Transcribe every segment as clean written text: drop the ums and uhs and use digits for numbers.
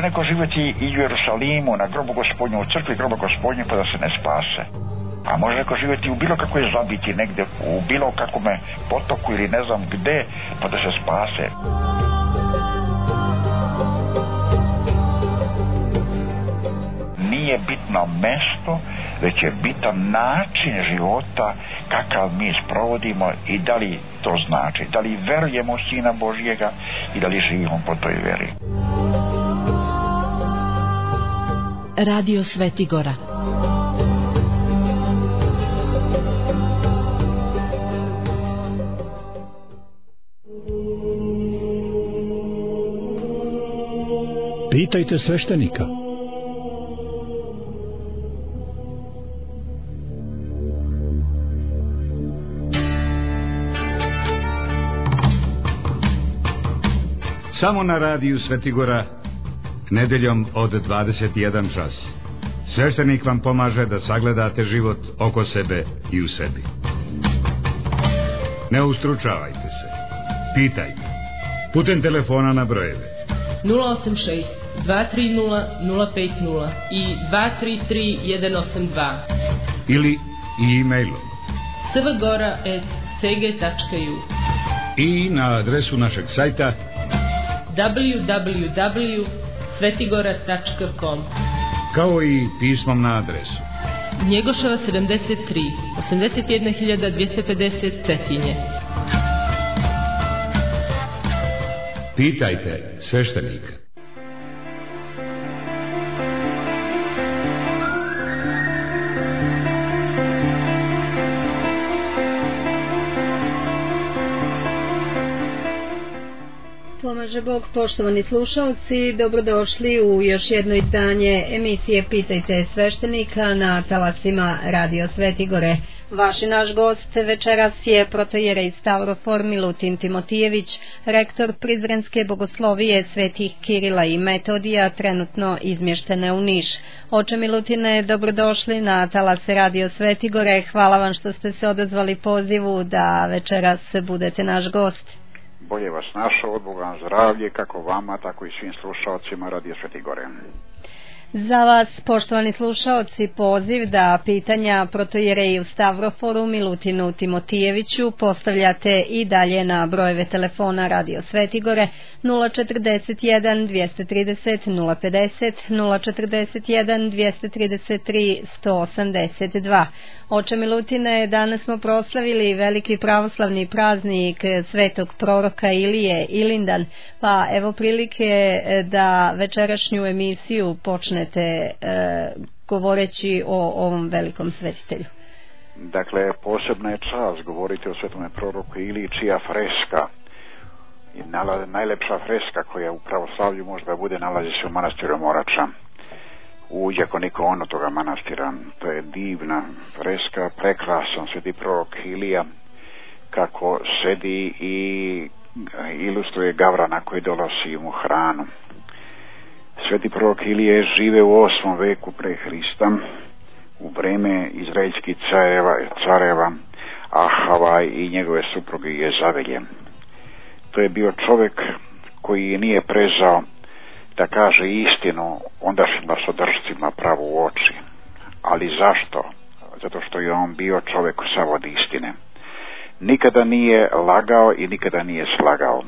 neko živjeti i u Jerusalimu, na grobu Gospodnju, u crkvi groba Gospodnje, pa da se ne spase. A može neko živjeti u bilo kakvoj zabiti, negdje u bilo kakvome potoku ili ne znam gde, pa da se spase. Nije bitno mesto, već je bitan način života kakav mi sprovodimo i da li to znači, da li verujemo u Sina Božjega i da li živimo po toj veri. Radio Svetigora. Pitajte sveštenika. Samo na radiju Svetigora, nedeljom od 21 čas. Sveštenik vam pomaže da sagledate život oko sebe i u sebi. Ne ustručavajte se. Pitajte. Putem telefona na brojeve 086 230 050 i 233 182 ili e-mailom svgora@sg.ju i na adresu našeg sajta www.svetigora.com, kao i pismom na adresu Njegoševa 73 81250 Cetinje. Pitajte sveštenika. Pomaže Bog, poštovani slušalci, dobrodošli u još jedno izdanje emisije Pitajte sveštenika na talasima Radio Svetigore. Vaš i naš gost večeras je protojerej Stavrofor Milutin Timotijević, rektor Prizrenske bogoslovije svetih Kirila i Metodija, trenutno izmještene u Niš. Oče Milutine, dobrodošli na talase Radio Svetigore. Hvala vam što ste se odazvali pozivu da večeras budete naš gost. Bolje vas našao, od Boga zdravlje, kako vama, tako i svim slušalcima Radio Svetigore. Za vas, poštovani slušaoci, poziv da pitanja protojereju Stavroforu Milutinu Timotijeviću postavljate i dalje na brojeve telefona Radio Svetigore 041 230 050, 041 233 182. Oče Milutine, danas smo proslavili veliki pravoslavni praznik svetog proroka Ilije, Ilindan, pa evo prilike da večerašnju emisiju počnete govoreći o ovom velikom svetitelju. Dakle, posebna je čast govoriti o svetome proroku Iliji, čija freska, najlepša freska koja u pravoslavlju možda bude, nalazi se u manastiru Morača, u Đakoniku toga manastira. To je divna freska, prekrasan sveti prorok Ilija, kako sedi i ilustruje Gavrana koji dolazi mu hranu. Sveti prorok Ilije žive u 8. veku pre Hrista, u vreme izraelskih careva Ahava i njegove supruge Jezavelje. To je bio čovjek koji nije prezao da kaže istinu ondašnjim vlastodržcima pravo u oči. Ali zašto? Zato što je on bio čovjek sav od istine. Nikada nije lagao i nikada nije slagao.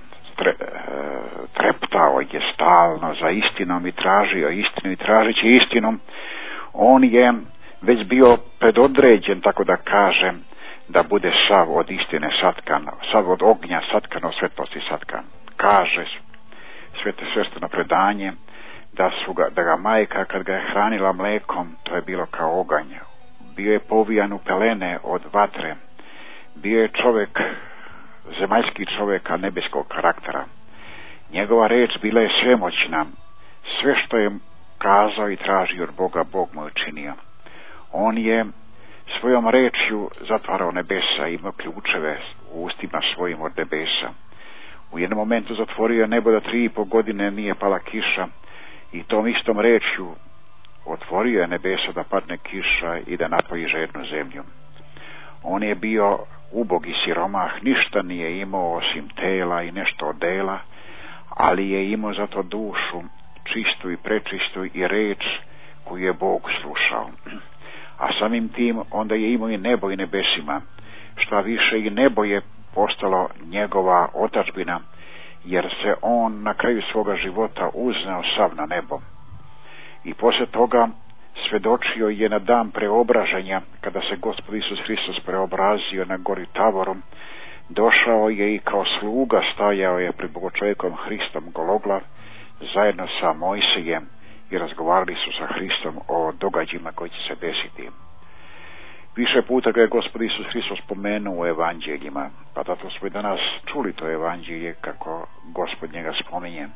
Treptao je stalno za istinom i tražio istinu i tražići istinom. On je već bio predodređen, tako da kažem, da bude sav od istine satkan, sav od ognja satkan, od svetlosti satkan. Kaže svešteno predanje da ga majka kad ga je hranila mlekom, to je bilo kao oganj. Bio je povijan u pelene od vatre. Bio je čovjek, zemaljski čovjek, a nebeskog karaktera. Njegova reč bila je svemoćna. Sve što je kazao i tražio od Boga, Bog mu je učinio. On je svojom rečju zatvarao nebesa, imao ključeve u ustima svojim od nebesa. U jednom momentu zatvorio nebo da 3,5 godine nije pala kiša i tom istom rečju otvorio je nebesa da padne kiša i da napoji žednu zemlju. On je bio ubog i siromah, ništa nije imao osim tela i nešto od dela, ali je imao zato dušu čistu i prečistu i reč koju je Bog slušao. A samim tim onda je imao i nebo i nebesima. Šta više, i nebo je postalo njegova otadžbina, jer se on na kraju svoga života uzneo sav na nebo. I poslije toga svedočio je na dan preobraženja, kada se Gospod Isus Hristos preobrazio na gori Tavorom. Došao je i kao sluga stajao je pred Bogočovjekom Hristom Gologlav zajedno sa Mojsijem i razgovarali su sa Hristom o događajima koji će se desiti. Više puta ga je Gospod Isus Hristos spomenuo u evanđeljima, pa zato smo i danas čuli to evanđelje kako Gospod njega spominje.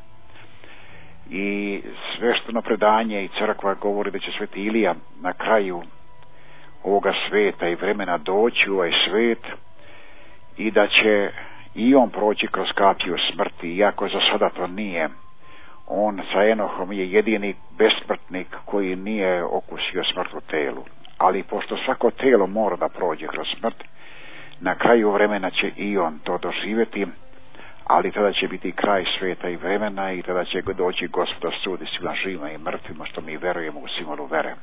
I svešteno predanje i crkva govori da će sveti Ilija na kraju ovoga sveta i vremena doći u ovaj svet i da će i on proći kroz kapiju smrti, iako za sada to nije. On sa Enohom je jedini besmrtnik koji nije okusio smrt u telu. Ali pošto svako telo mora da prođe kroz smrt, na kraju vremena će i on to doživjeti, ali tada će biti kraj sveta i vremena i tada će doći Gospod da sudi svima živima i mrtvima, što mi verujemo u simbolu vere.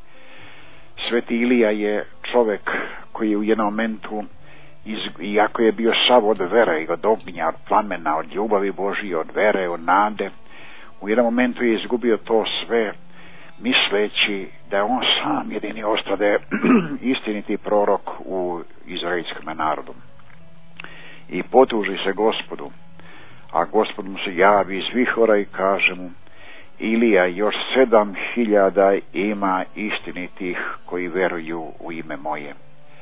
Sveti Ilija je čovjek koji u jednom momentu, iako je bio sav od vere i od ognja, od plamena, od ljubavi Božije, od vere, od nade, u jednom momentu je izgubio to sve, misleći da je on sam jedini ostade istiniti prorok u izraelskom narodu. I potuži se Gospodu, a Gospod mu se javi iz vihora i kaže mu: Ilija, još 7.000 ima istinitih koji veruju u ime moje.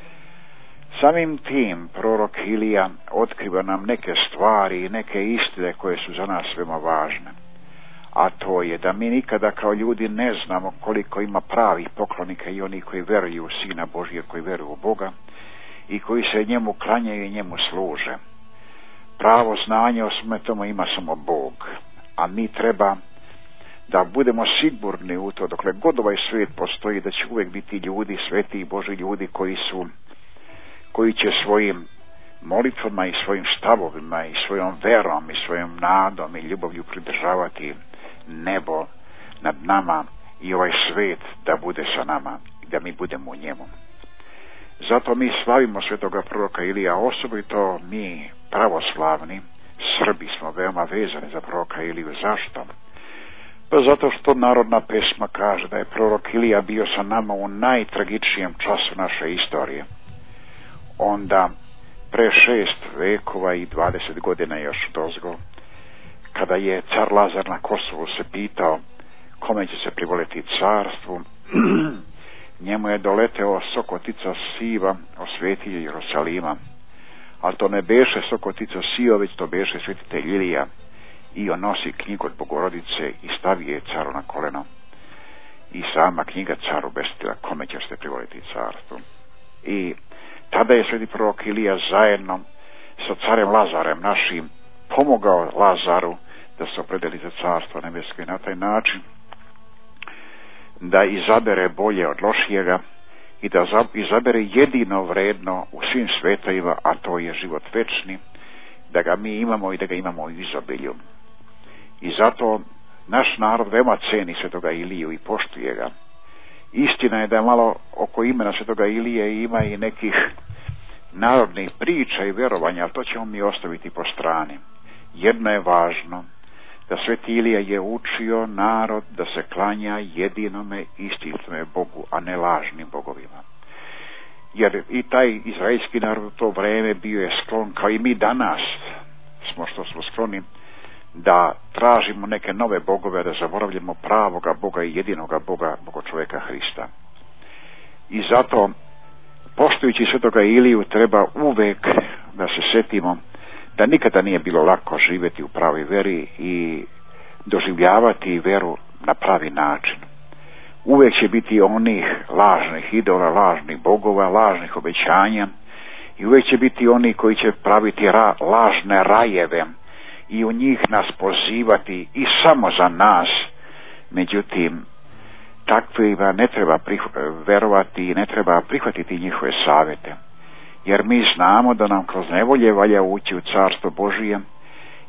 Samim tim prorok Ilija otkriva nam neke stvari i neke istine koje su za nas veoma važne. A to je da mi nikada kao ljudi ne znamo koliko ima pravih poklonika i oni koji veruju u Sina Božije, koji veruju u Boga i koji se njemu klanjaju i njemu služe. Pravo znanje o svome tomu ima samo Bog, a mi treba da budemo sigurni u to, dokle god ovaj svijet postoji, da će uvijek biti ljudi, sveti i Boži ljudi koji će svojim molitvama i svojim stavovima i svojom verom i svojom nadom i ljubavlju pridržavati nebo nad nama i ovaj svijet da bude sa nama i da mi budemo u njemu. Zato mi slavimo svetoga proroka Ilija, osobito mi pravoslavni Srbi smo veoma vezani za proroka Iliju. Zašto? Pa zato što narodna pesma kaže da je prorok Ilija bio sa nama u najtragičnijem času naše istorije. Onda pre 6 vekova i 20 godina još dozgo, kada je car Lazar na Kosovu se pitao kome će se privoliti carstvu, njemu je doleteo sokotica siva osvetitelj Jerusalima, ali to ne beše sokotica siva, već to beše svetitelj Ilija, i on nosi knjigu od Bogorodice i stavi je caru na koleno. I sama knjiga caru bestila kome će se privoliti carstvu. I tada je sveti prorok Ilija zajedno sa carem Lazarem našim pomogao Lazaru da se opredeli za carstvo nebesko i na taj način da izabere bolje od lošijega i da izabere jedino vredno u svim svetovima, a to je život večni, da ga mi imamo i da ga imamo u izobilju. I zato naš narod veoma ceni svetoga Iliju i poštuje ga. Istina je da je malo oko imena svetoga Ilije ima i nekih narodnih priča i vjerovanja, ali to ćemo mi ostaviti po strani. Jedno je važno, da sveti Ilija je učio narod da se klanja jedinome istinitome Bogu, a ne lažnim bogovima. Jer i taj izraelski narod u to vrijeme bio je sklon, kao i mi danas smo skloni, da tražimo neke nove bogove, da zaboravljamo pravoga Boga i jedinoga Boga, Bogočovjeka Hrista. I zato, poštujući svetoga Iliju, treba uvek da se setimo da nikada nije bilo lako živjeti u pravoj veri i doživljavati veru na pravi način. Uvek će biti onih lažnih idola, lažnih bogova, lažnih obećanja, i uvek će biti oni koji će praviti lažne rajeve i u njih nas pozivati i samo za nas. Međutim, takvima ne treba verovati i ne treba prihvatiti njihove savjete, jer mi znamo da nam kroz nevolje valja ući u carstvo Božije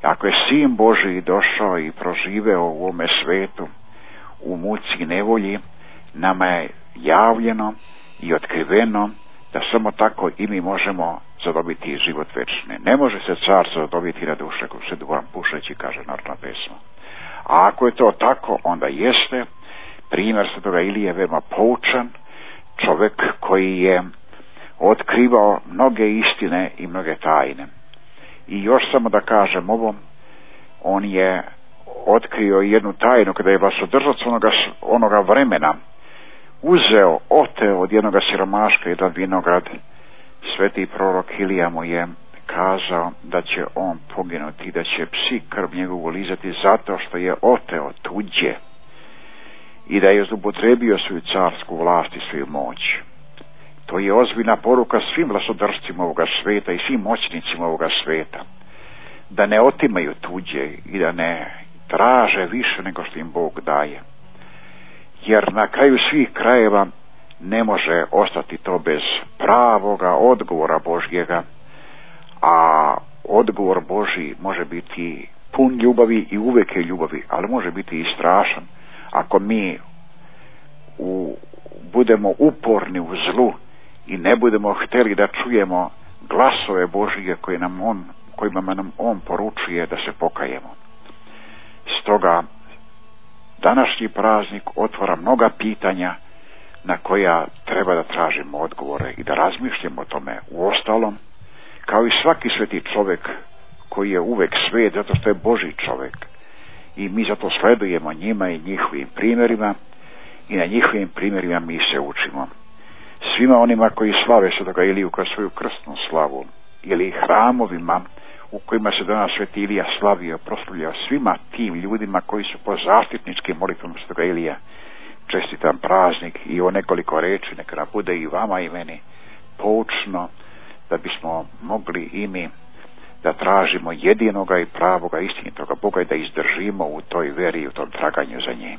Ako je Sin Božiji došao i proživeo u ovome svetu u muci i nevolji, nama je javljeno i otkriveno da samo tako i mi možemo zadobiti život večni. Ne može se carstvo zadobiti na duše ko se duvan pušeći, kaže narodna pesma. A ako je to tako, onda jeste primjer svetoga Ilije veoma poučan, čovjek koji je otkrivao mnoge istine i mnoge tajne. I još samo da kažem ovo, on je otkrio jednu tajnu kada je vlastodržac onoga vremena uzeo, oteo od jednoga siromaška jedan vinograd. Sveti prorok Ilija mu je kazao da će on poginuti, da će psi krv njegovu lizati zato što je oteo tuđe i da je zloupotrebio svoju carsku vlast i svoju moć. To je ozbiljna poruka svim vlastodržcima ovoga sveta i svim moćnicima ovoga sveta, da ne otimaju tuđe i da ne traže više nego što im Bog daje. Jer na kraju svih krajeva ne može ostati to bez pravoga odgovora Božjega, a odgovor Božji može biti pun ljubavi i uvijek je ljubavi, ali može biti i strašan ako mi budemo uporni u zlu i ne budemo htjeli da čujemo glasove Božje kojima nam on poručuje da se pokajemo. Stoga današnji praznik otvara mnoga pitanja na koja treba da tražimo odgovore i da razmišljamo o tome. Uostalom, kao i svaki sveti čovjek koji je uvek svet, zato što je Božji čovjek, i mi zato sledujemo njima i njihovim primjerima i na njihovim primjerima mi se učimo. Svima onima koji slave svetoga Iliju kao svoju krstnu slavu ili hramovima u kojima se danas sveti Ilija slavio, proslavljao, svima tim ljudima koji su po zaštitničkim molitvama svetoga Ilija, čestitam praznik i o nekoliko reči neka nam bude i vama i meni poučno, da bismo mogli i mi da tražimo jedinoga i pravoga istinitoga Boga i da izdržimo u toj veri i u tom traganju za njim.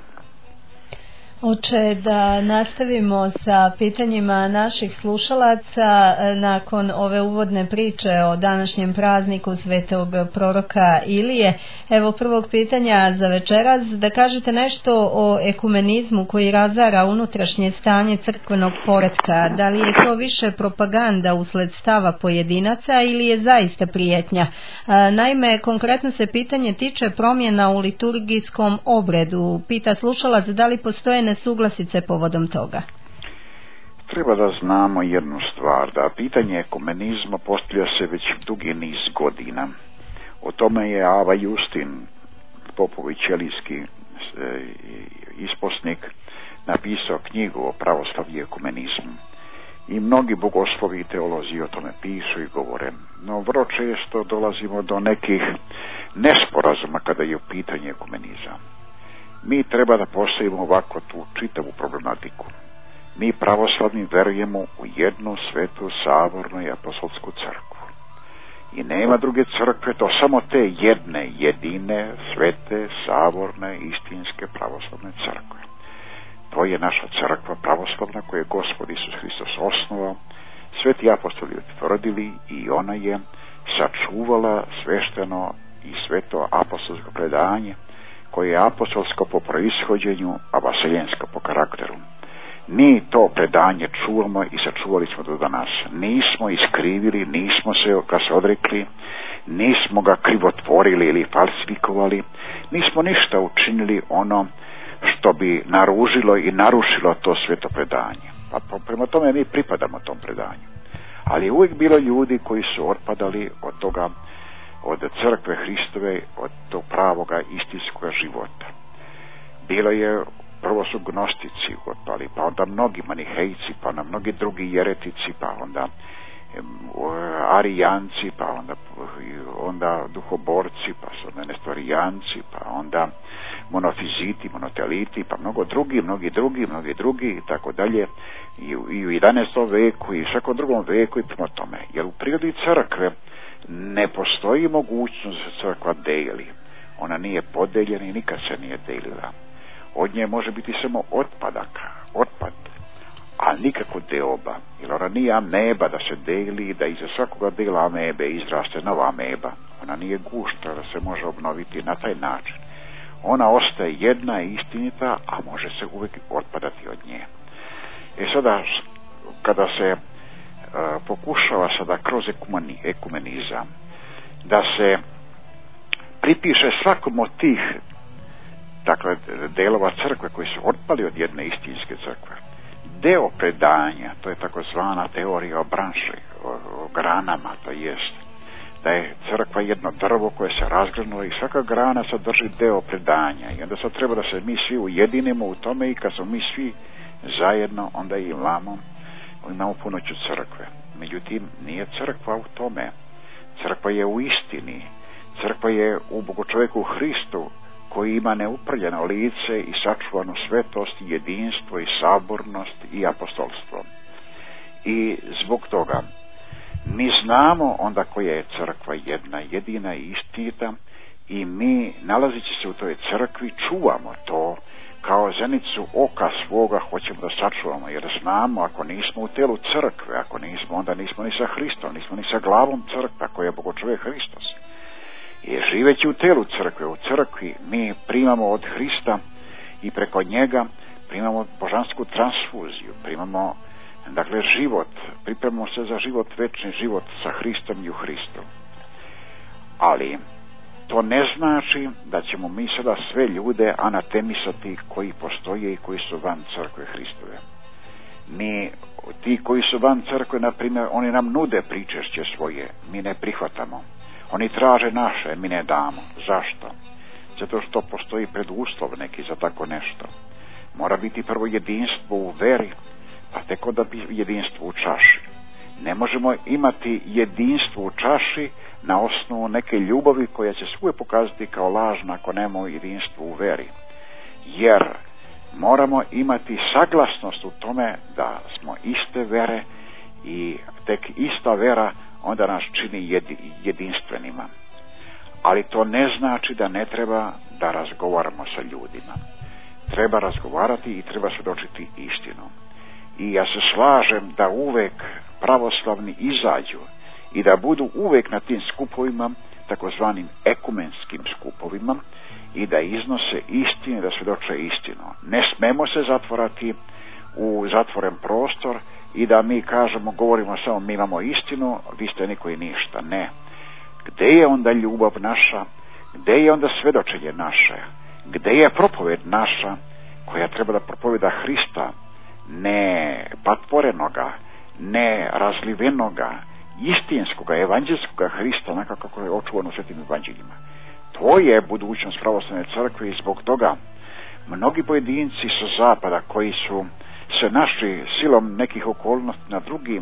Oče, da nastavimo sa pitanjima naših slušalaca nakon ove uvodne priče o današnjem prazniku svetog proroka Ilije. Evo prvog pitanja za večeras, da kažete nešto o ekumenizmu koji razara unutrašnje stanje crkvenog poretka. Da li je to više propaganda usled stava pojedinaca ili je zaista prijetnja? Naime, konkretno se pitanje tiče promjena u liturgijskom obredu. Pita slušalac da li postoje nesuglasice povodom toga. Treba da znamo jednu stvar, da pitanje ekumenizma postavlja se već dugi niz godina. O tome je Ava Justin, Popović Elijski isposnik, napisao knjigu o pravoslavlju i ekumenizmu. I mnogi bogoslovi i teolozi o tome pišu i govore. No vrlo često dolazimo do nekih nesporazuma kada je u pitanju ekumenizam. Mi treba da postavimo ovako tu čitavu problematiku. Mi pravoslavni verujemo u jednu svetu, sabornu i apostolsku crkvu. I nema druge crkve, to samo te jedne, jedine, svete, saborne, istinske pravoslavne crkve. To je naša crkva pravoslavna koju je Gospod Isus Hristos osnovao, sveti apostoli utvrdili i ona je sačuvala svešteno i sveto apostolsko predanje, koje je apostolsko po proishođenju, a vaseljensko po karakteru. Mi to predanje čuvamo i sačuvali smo do danas. Nismo iskrivili, nismo ga se odrekli, nismo ga krivotvorili ili falsifikovali, nismo ništa učinili ono što bi naružilo i narušilo to sveto predanje. Pa prema tome mi pripadamo tom predanju. Ali je uvijek bilo ljudi koji su otpadali od toga, od crkve Hristove, od tog pravoga istinskoga života. Bilo je, prvo su gnostici otpali, pa onda mnogi manihejci, pa onda mnogi drugi jeretici, pa onda arijanci, pa onda duhoborci, pa su onda nestorijanci, pa onda monofiziti, monoteliti, pa mnogi drugi i tako dalje, i u 11. veku i u svakom drugom veku i prema tome. Jer u prirodi crkve ne postoji mogućnost da se crkva deli. Ona nije podeljena i nikad se nije delila. Od nje može biti samo otpad, a nikako deoba. Jer ona nije ameba da se deli, da iza svakoga dela amebe izraste nova ameba. ona nije gušta da se može obnoviti na taj način. Ona ostaje jedna i istinita, a može se uvijek otpadati od nje. Sada, kada se pokušava sada kroz ekumenizam da se pripiše svakom od tih, dakle, delova crkve koji su otpali od jedne istinske crkve, deo predanja, to je takozvana teorija o branši, o granama, to jest da je crkva jedno drvo koje se razgranula i svaka grana sadrži deo predanja i onda sad treba da se mi svi ujedinimo u tome i kad smo mi svi zajedno, onda imamo punoću crkve. Međutim, nije crkva u tome. Crkva je u istini. Crkva je u Bogočoveku Hristu, koji ima neuprljeno lice i sačuvanu svetost, jedinstvo i sabornost i apostolstvo. I zbog toga mi znamo onda koja je crkva jedna, jedina i istinita i mi, nalazići se u toj crkvi, čuvamo to kao zenicu oka svoga, hoćemo da sačuvamo, jer znamo, ako nismo u telu crkve, ako nismo, onda nismo ni sa Hristom, nismo ni sa glavom crkve, koja je Bogočovek Hristos. I živeći u telu crkve, u crkvi, mi primamo od Hrista i preko njega primamo božansku transfuziju, primamo, dakle, život, pripremamo se za život, večni život sa Hristom i u Hristu. Ali to ne znači da ćemo mi sada sve ljude anatemisati koji postoje i koji su van crkve Hristove. Mi, ti koji su van crkve, na primjer, oni nam nude pričešće svoje, mi ne prihvatamo. Oni traže naše, mi ne damo. Zašto? Zato što postoji preduslov neki za tako nešto. Mora biti prvo jedinstvo u veri, pa tek onda jedinstvo u čaši. Ne možemo imati jedinstvo u čaši na osnovu neke ljubavi koja će svuje pokazati kao lažna ako nemamo jedinstvo u veri. Jer moramo imati saglasnost u tome da smo iste vere i tek ista vera onda nas čini jedinstvenima. Ali to ne znači da ne treba da razgovaramo sa ljudima. Treba razgovarati i treba svjedočiti istinu. I ja se slažem da uvek pravoslavni izađu i da budu uvek na tim skupovima, takozvanim ekumenskim skupovima, i da iznose istine, da svjedoče istinu. Ne smemo se zatvorati u zatvoren prostor i da mi kažemo, govorimo samo mi imamo istinu, vi ste niko i ništa. Ne. Gde je onda ljubav naša? Gde je onda svjedočenje naše? Gde je propoved naša koja treba da propoveda Hrista, ne patvorenoga, ne razlivenoga, istinskoga, evanđelskoga Hrista, onako kako je očuvano u svetim evanđeljima? To je budućnost pravoslavne crkve i zbog toga mnogi pojedinci sa zapada koji su se našli silom nekih okolnosti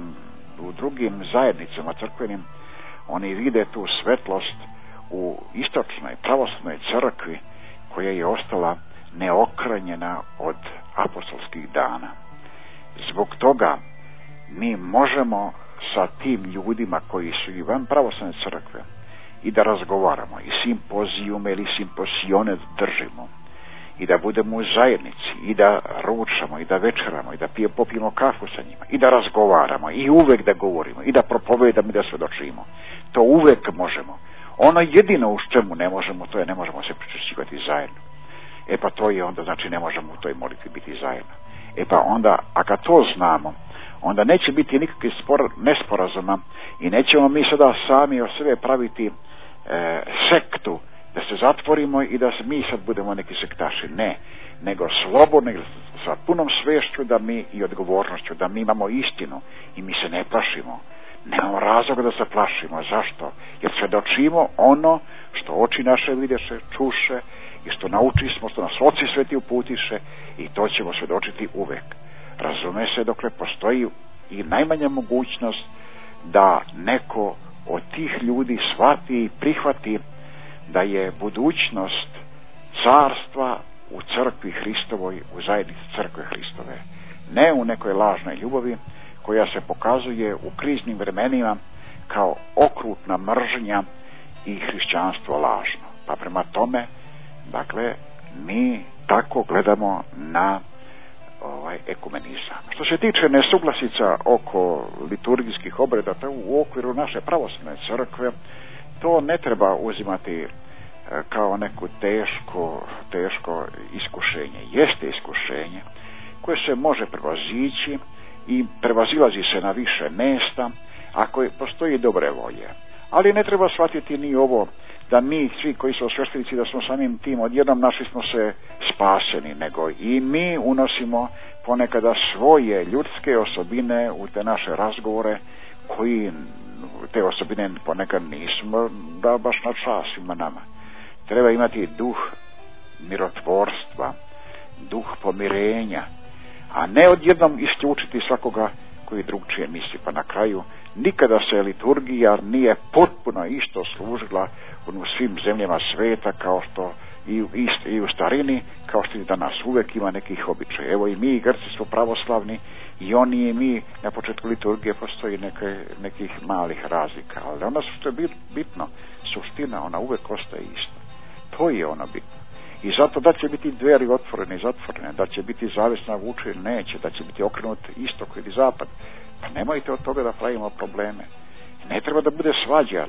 u drugim zajednicama crkvenim, oni vide tu svetlost u istočnoj pravoslavnoj crkvi koja je ostala neokranjena od apostolskih dana. Zbog toga mi možemo sa tim ljudima koji su i van pravoslavne crkve i da razgovaramo i simpozijume ili simposione držimo i da budemo u zajednici i da ručamo i da večeramo i da popijemo kafu sa njima i da razgovaramo i uvek da govorimo i da propovedamo i da svjedočimo. To uvek možemo. Ono jedino u čemu ne možemo, to je ne možemo se pričešćivati zajedno. Pa to je onda, znači ne možemo u toj molitvi biti zajedno. Pa onda, a kad to znamo, onda neće biti nikakvih nesporazuma i nećemo mi sada sami o sebe praviti sektu, da se zatvorimo i da mi sad budemo neki sektaši. Ne, nego slobodno sa punom svešću da mi i odgovornošću, da mi imamo istinu i mi se ne plašimo. Nemamo razloga da se plašimo. Zašto? Jer svjedočimo ono što oči naše videše, čuše i što naučismo, što nas oci sveti uputiše, i to ćemo svjedočiti uvek. Razume se, dokle postoji i najmanja mogućnost da neko od tih ljudi shvati i prihvati da je budućnost carstva u crkvi Hristovoj, u zajednici crkve Hristove, ne u nekoj lažnoj ljubavi koja se pokazuje u kriznim vremenima kao okrutna mržnja i hrišćanstvo lažno. Pa prema tome, dakle, mi tako gledamo na ekumenizam. Što se tiče nesuglasica oko liturgijskih obreda, to u okviru naše pravoslavne crkve, to ne treba uzimati kao neko teško iskušenje. Jeste iskušenje koje se može prevazići i prevazilazi se na više mjesta ako postoji dobre volje. Ali ne treba shvatiti ni ovo da mi svi koji su sveštenici da smo samim tim odjednom našli smo se spaseni, nego i mi unosimo ponekada svoje ljudske osobine u te naše razgovore, koji te osobine ponekad nismo da baš na čas ima nama. Treba imati duh mirotvorstva, duh pomirenja, a ne odjednom isključiti svakoga koji drugčije misli. Pa na kraju nikada se liturgija nije potpuno isto služila u svim zemljama sveta kao što i u starini, kao što i danas uvek ima nekih običaja. Evo i mi Grci smo pravoslavni i oni i mi na početku liturgije postoji nekih malih razlika, ali onda što je bitno, suština ona uvek ostaje ista. To je ono bitno. I zato da će biti dveri otvorene i zatvorene, da će biti zavisna vuče ili neće, da će biti okrenut istok ili zapad. Pa nemojte od toga da pravimo probleme. Ne treba da bude svađa,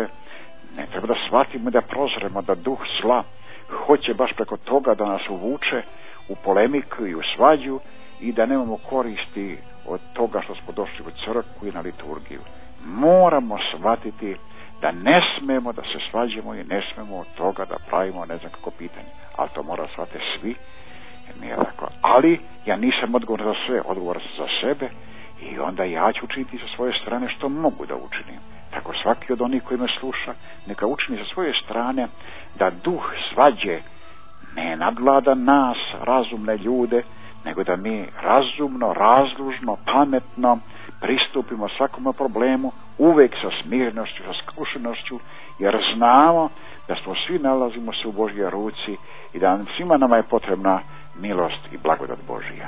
ne treba da shvatimo da prozremo da duh zla hoće baš preko toga da nas uvuče u polemiku i u svađu i da nemamo koristi od toga što smo došli u crkvu i na liturgiju. Moramo shvatiti da ne smemo da se svađamo i ne smemo od toga da pravimo ne znam kako pitanje. Ali to mora shvatiti svi. Nije tako. Ali ja nisam odgovoran za sve, odgovoran sam za sebe i onda ja ću učiniti sa svoje strane što mogu da učinim. Tako svaki od onih koji me sluša neka učini sa svoje strane da duh svađe ne nadvlada nas, razumne ljude, nego da mi razumno, razlužno, pametno pristupimo svakom problemu, uvek sa smirnošću, sa skrušenošću, jer znamo da smo svi nalazimo se u Božjoj ruci i da svima nama je potrebna milost i blagodat Božja.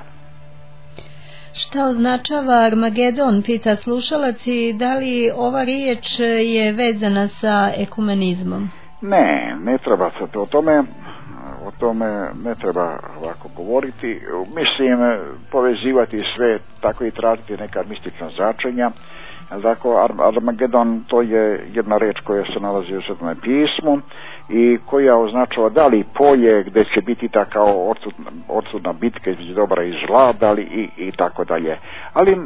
Šta označava Armagedon, pita slušalac, i da li ova riječ je vezana sa ekumenizmom? Ne treba se o tome ne treba ovako govoriti. Mislim, povezivati sve, tako i tražiti neka mistična značenja. Dakle, Armagedon to je jedna reč koja se nalazi u Svetom pismu i koja označava da li polje gdje će biti ta kao odsudna bitka između dobra i zla, da li i tako dalje. Ali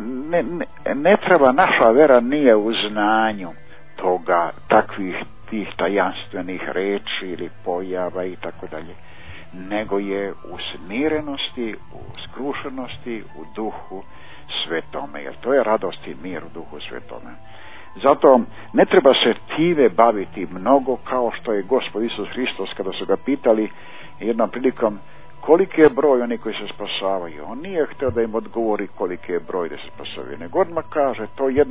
ne treba, naša vera nije u znanju toga, takvih tih tajanstvenih reči ili pojava i tako dalje, nego je u smirenosti, u skrušenosti, u duhu svetome, jer to je radost i mir u duhu svetome. Zato ne treba se time baviti mnogo, kao što je Gospod Isus Hristos kada su ga pitali jednom prilikom koliki je broj oni koji se spasavaju. On nije htio da im odgovori koliki je broj da se spasavaju, nego odmah kaže, to jedno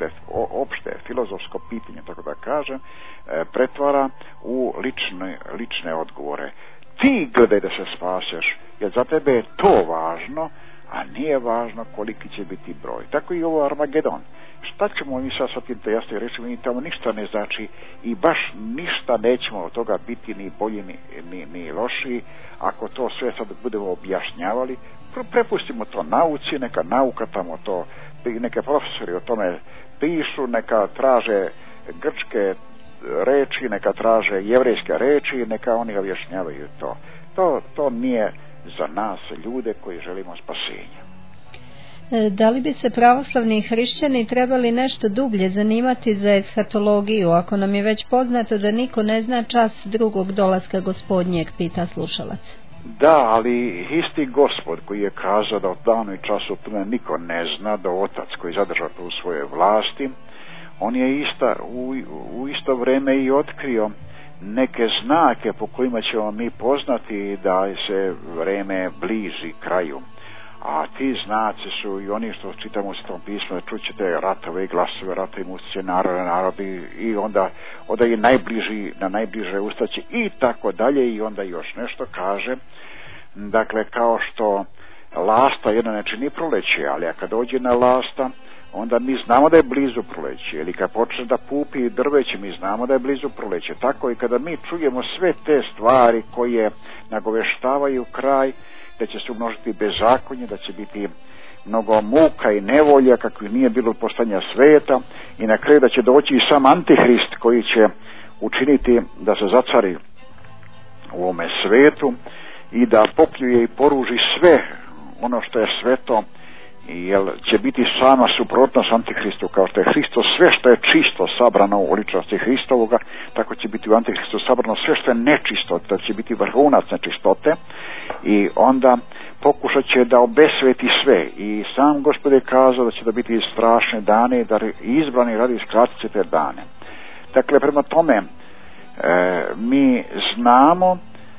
opšte filozofsko pitanje, tako da kažem, pretvara u lične odgovore. Ti gledaj da se spaseš, jer za tebe je to važno, a nije važno koliki će biti broj. Tako i ovo Armagedon. Šta ćemo mi sad sa tim te jasno reći, mi tamo ništa ne znači i baš ništa nećemo od toga biti ni bolji ni lošiji ako to sve sad budemo objašnjavali. Prepustimo to nauci, neka nauka tamo to, neke profesori o tome pišu, neka traže grčke reči, neka traže jevrejske reči, neka oni objašnjavaju to. To nije za nas ljude koji želimo spasenja. Da li bi se pravoslavni hrišćani trebali nešto dublje zanimati za eshatologiju, ako nam je već poznato da niko ne zna čas drugog dolaska Gospodnjeg, pita slušalac. Da, ali isti Gospod koji je kazao da od danu i času tome niko ne zna, da Otac koji zadrža to u svoje vlasti, on je u isto vrijeme i otkrio neke znake po kojima ćemo mi poznati da se vrijeme bliži kraju. A ti znaci su i oni što čitamo u Svetom pismu, čućete ratove i glasove, rata i mucice, narodi i onda je na najbliže ustaće i tako dalje, i onda još nešto kaže. Dakle, kao što lasta jedna ne čini proleće, ali kad dođe na lasta, onda mi znamo da je blizu proleće, ili kad počne da pupi drveće, mi znamo da je blizu proleće. Tako i kada mi čujemo sve te stvari koje nagoveštavaju kraj, da će se umnožiti bezakonje, da će biti mnogo muka i nevolja kakvi nije bilo postanja sveta, i na kraju da će doći i sam Antihrist koji će učiniti da se zacari u ovome svetu i da popljuje i poruži sve ono što je sveto, jer će biti sama suprotnost Antihristu. Kao što je Hristos sve što je čisto sabrano u ličnosti Hristovoga, tako će biti u Antihristu sabrano sve što je nečisto, to će biti vrhunac nečistote, i onda pokušat će da obesveti sve. I sam Gospod je kazao da će da biti strašne dane i da izbrani radi skratit će te dane. Dakle, prema tome mi znamo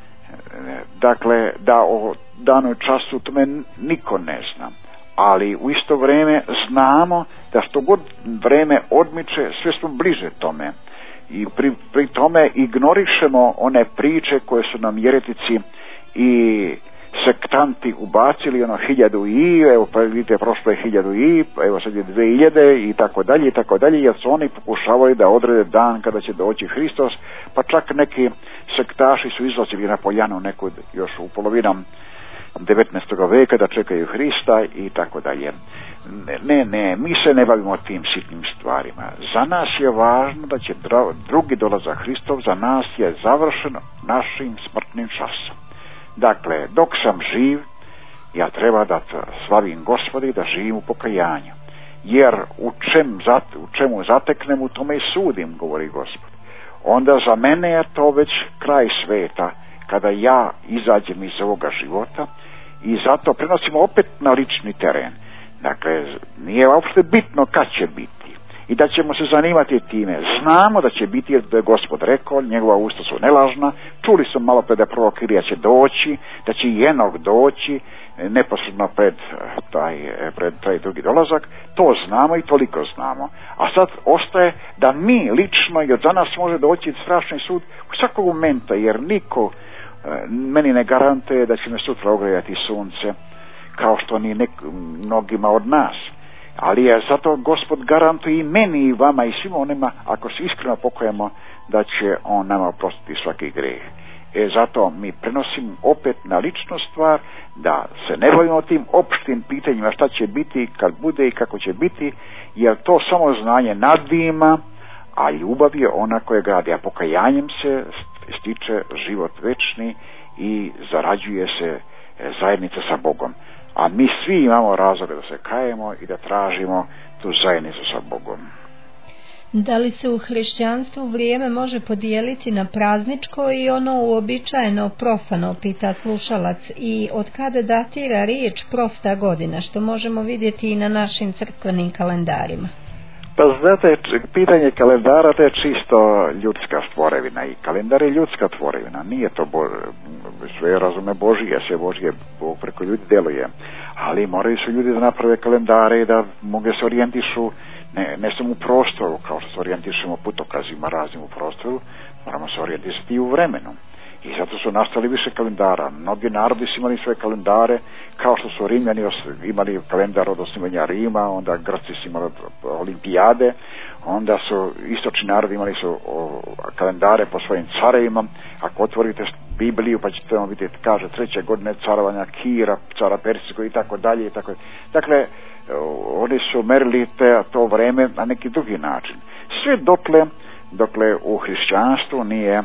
dakle da o danu i času tome niko ne zna, ali u isto vrijeme znamo da što god vreme odmiče sve smo bliže tome, i pri tome ignorišemo one priče koje su nam jeretici i sektanti ubacili, ono 1000 i, evo pa vidite prošlo je 1000 i, evo sad je 2000 i tako dalje, jer su oni pokušavali da odrede dan kada će doći Hristos, pa čak neki sektaši su izlazili na poljanu nekud još u polovinom 19. veka da čekaju Hrista i tako dalje. Ne, mi se ne bavimo tim sitnim stvarima. Za nas je važno da će drugi dolazak Hristov za nas je završen našim smrtnim časom. Dakle, dok sam živ, ja treba da slavim Gospoda i da živim u pokajanju. Jer u čemu zateknem, u tome i sudim, govori Gospod. Onda za mene je to već kraj sveta, kada ja izađem iz ovoga života, i zato prenosimo opet na lični teren. Dakle, nije uopšte bitno kad će biti i da ćemo se zanimati time. Znamo da će biti, jer da je Gospod rekao, njegova usta su nelažna. Čuli smo malo pre da prorok Ilija će doći, da će i Enok doći neposredno pred taj drugi dolazak. To znamo i toliko znamo. A sad ostaje da mi lično, jer za nas može doći strašni sud u svakog momenta, jer niko meni ne garantuje da će me sutra ogrejati sunce, kao što ni mnogima od nas. Ali je zato Gospod garantuje i meni i vama i svima onima, ako se iskreno pokajemo, da će on nama oprostiti svaki greh. Zato mi prenosim opet na ličnu stvar, da se ne bavimo tim opštim pitanjima šta će biti, kad bude i kako će biti, jer to samo znanje nadvima, a ljubav je ona koja gradi, a pokajanjem se stiče život večni i zarađuje se zajednica sa Bogom. A mi svi imamo razloga da se kajemo i da tražimo tu zajednicu sa Bogom. Da li se u hrišćanstvu vrijeme može podijeliti na prazničko i ono uobičajeno profano, pita slušalac, i od kada datira riječ prosta godina, što možemo vidjeti i na našim crkvenim kalendarima? Pa znate, pitanje kalendara to je čisto ljudska stvorevina, i kalendar je ljudska tvorevina, nije to sve razume Božije, sve Božije Bog preko ljudi deluje, ali moraju su ljudi da naprave kalendare i da mogu se orijentišu ne samo u prostoru, kao što se orijentišemo putokazima raznim u prostoru, moramo se orijentisati i u vremenu. I zato su nastali više kalendara. Mnogi narodi su imali svoje kalendare, kao što su Rimljani imali kalendar od osnivanja Rima, onda Grci su imali olimpijade, onda su istočni narodi imali su kalendare po svojim carevima. Ako otvorite Bibliju pa ćete vam vidjeti, kaže 3. godine carovanja Kira, cara Persijskog i tako dalje. Dakle, oni su merili to vreme na neki drugi način. Sve dokle u hrišćanstvu nije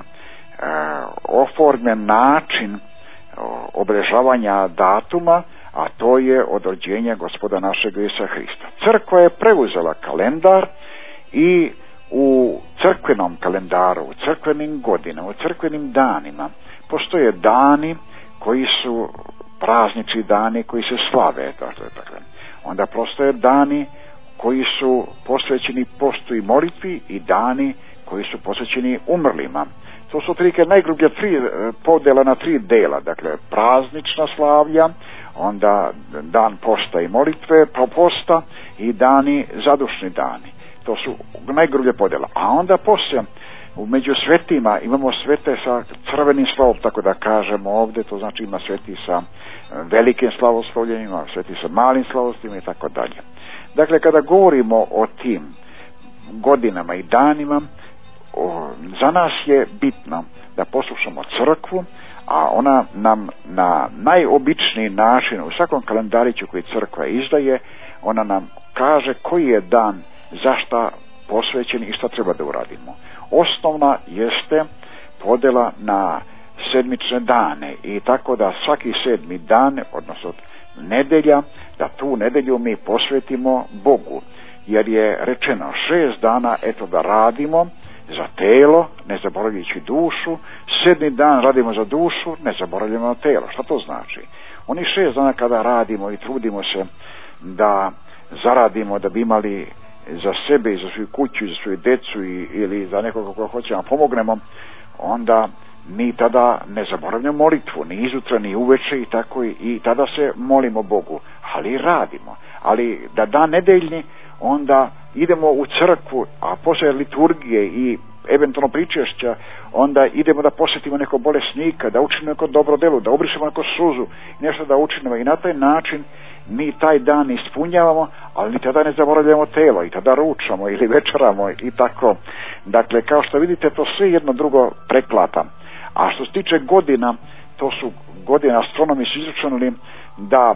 oformljen način obeležavanja datuma, a to je od rođenja Gospoda našeg Isusa Hrista. Crkva je preuzela kalendar i u crkvenom kalendaru, u crkvenim godinama, u crkvenim danima postoje dani koji su praznični dani koji se slave. Dakle. Onda postoje dani koji su posvećeni postu i molitvi i dani koji su posvećeni umrlima. To su otprilike najgrublje podjela na 3 dela, dakle praznična slavlja, onda dan posta i molitve, posta i dani, zadušni dani. To su najgrublje podjela. A onda poslije, među svetima imamo svete sa crvenim slavom, tako da kažemo ovdje, to znači ima sveti sa velikim slavoslovljenjima, sveti sa malim slavoslovljenjima i tako dalje. Dakle, kada govorimo o tim godinama i danima, za nas je bitno da poslušamo crkvu, a ona nam na najobičniji način u svakom kalendariću koji crkva izdaje, ona nam kaže koji je dan za šta posvećeni i šta treba da uradimo. Osnovna jeste podela na sedmične dane i tako da svaki 7. dan, odnosno nedelja, da tu nedelju mi posvetimo Bogu. Jer je rečeno 6 dana eto da radimo za telo, ne zaboravljajući dušu, 7. dan radimo za dušu, ne zaboravljamo na telo. Šta to znači? Oni 6 dana kada radimo i trudimo se da zaradimo, da bi imali za sebe i za svoju kuću i za svoju decu ili za nekoga koga hoćemo pomognemo, onda mi tada ne zaboravljamo molitvu, ni izutra, ni uveče i tako i tada se molimo Bogu, ali radimo. Ali da dan nedeljni, onda idemo u crkvu, a poslije liturgije i eventualno pričešća, onda idemo da posjetimo nekog bolesnika, da učinimo neko dobro delo, da obrišemo neku suzu i nešto da učinimo i na taj način mi taj dan ispunjavamo, ali ni tada ne zaboravljamo telo i tada ručamo ili večeramo i tako. Dakle, kao što vidite, to sve jedno drugo preklapa. A što se tiče godina, to su godine, astronomi su izračunali da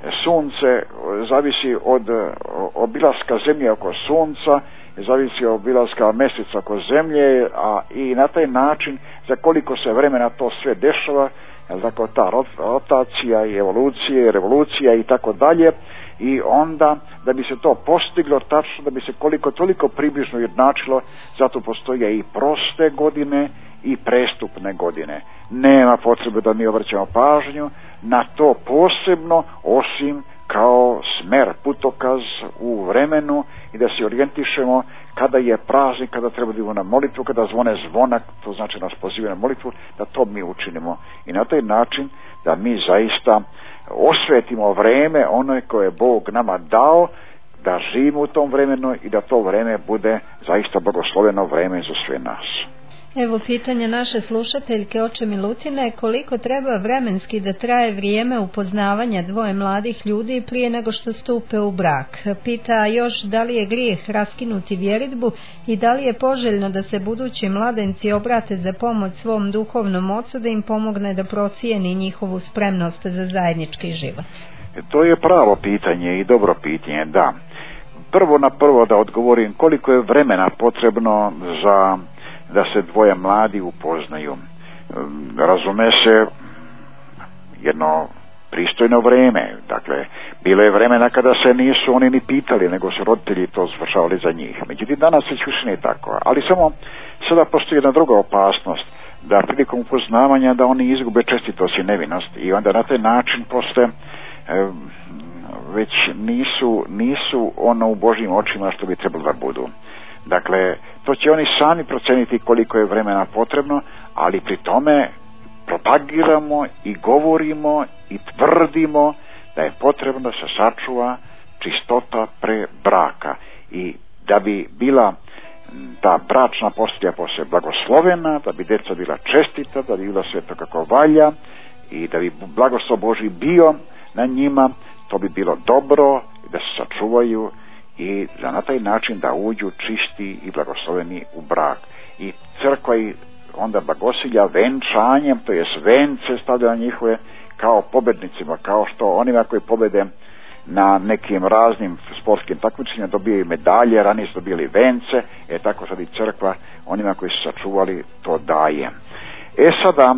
sunce zavisi od obilaska zemlje oko sunca, zavisi od obilaska mjeseca oko zemlje, a i na taj način za koliko se vremena to sve dešava, tako ta rotacija i evolucija i revolucija i tako dalje, i onda da bi se to postiglo tačno, da bi se koliko toliko približno jednačilo, zato postoje i proste godine i prestupne godine. Nema potrebe da mi obraćamo pažnju na to posebno, osim kao smer, putokaz u vremenu i da se orijentišemo kada je praznik, kada treba da idemo na molitvu, kada zvone zvonak, to znači nas poziva na molitvu, da to mi učinimo i na taj način da mi zaista osvetimo vreme ono koje je Bog nama dao, da živimo u tom vremenu i da to vreme bude zaista blagosloveno vreme za sve nas. Evo pitanje naše slušateljke Oče Milutine, koliko treba vremenski da traje vrijeme upoznavanja dvoje mladih ljudi prije nego što stupe u brak. Pita još da li je grijeh raskinuti vjeritbu i da li je poželjno da se budući mladenci obrate za pomoć svom duhovnom ocu da im pomogne da procijeni njihovu spremnost za zajednički život. To je pravo pitanje i dobro pitanje, da. Prvo da odgovorim koliko je vremena potrebno za da se dvoje mladi upoznaju. Razume se jedno pristojno vrijeme. Dakle, bilo je vremena kada se nisu oni ni pitali, nego su roditelji to svršavali za njih. Međutim, danas već više nije tako. Ali samo sada postoji jedna druga opasnost, da prilikom upoznavanja da oni izgube čestitost i nevinost i onda na taj način postoje već nisu ono u Božjim očima što bi trebalo da budu. Dakle, to će oni sami proceniti koliko je vremena potrebno, ali pri tome propagiramo i govorimo i tvrdimo da je potrebno da se sačuva čistota pre braka i da bi bila ta bračna postelja poslije blagoslovena, da bi djeca bila čestita, da bi bila sve to kako valja i da bi blagoslov Božji bio na njima, to bi bilo dobro da se sačuvaju i da na taj način da uđu čisti i blagosloveni u brak. I crkva i onda blagosilja venčanjem, to je vence stavlja na njihove kao pobednicima, kao što onima koji pobede na nekim raznim sportskim takmičenjima dobijaju medalje, ranije su dobili vence, tako sad i crkva onima koji su sačuvali to daje. Sada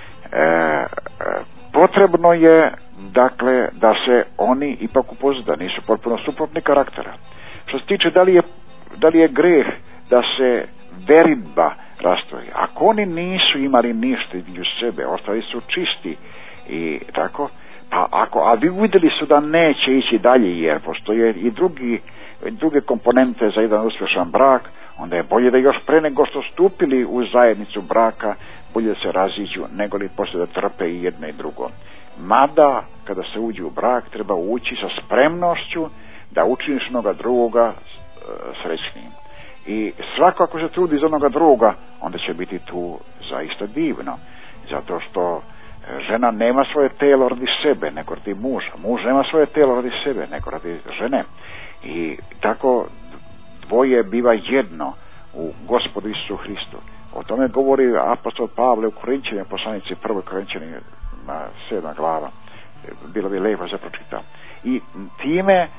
potrebno je dakle da se oni ipak upoznaju, da nisu potpuno suprotni karaktera. Što se tiče da li je greh da se veridba rastoji, ako oni nisu imali ništa između sebe, ostali su čisti i tako, pa a vi vidjeli su da neće ići dalje jer postoje i druge komponente za jedan uspješan brak, onda je bolje da još pre nego što stupili u zajednicu braka bolje da se raziđu nego li poslije da trpe i jedno i drugo. Mada kada se uđe u brak treba ući sa spremnošću da učiniš onoga drugoga srećnim. I svako ako se trudi za onoga drugoga, onda će biti tu zaista divno. Zato što žena nema svoje telo radi sebe, nego radi muža. Muž nema svoje telo radi sebe, nego radi žene. I tako dvoje biva jedno u Gospodu Isusu Hristu. O tome govori apostol Pavle u Korinćanima, poslanici 1. Korinćanima 7. glava. Bilo bi lijepo za pročitati. I time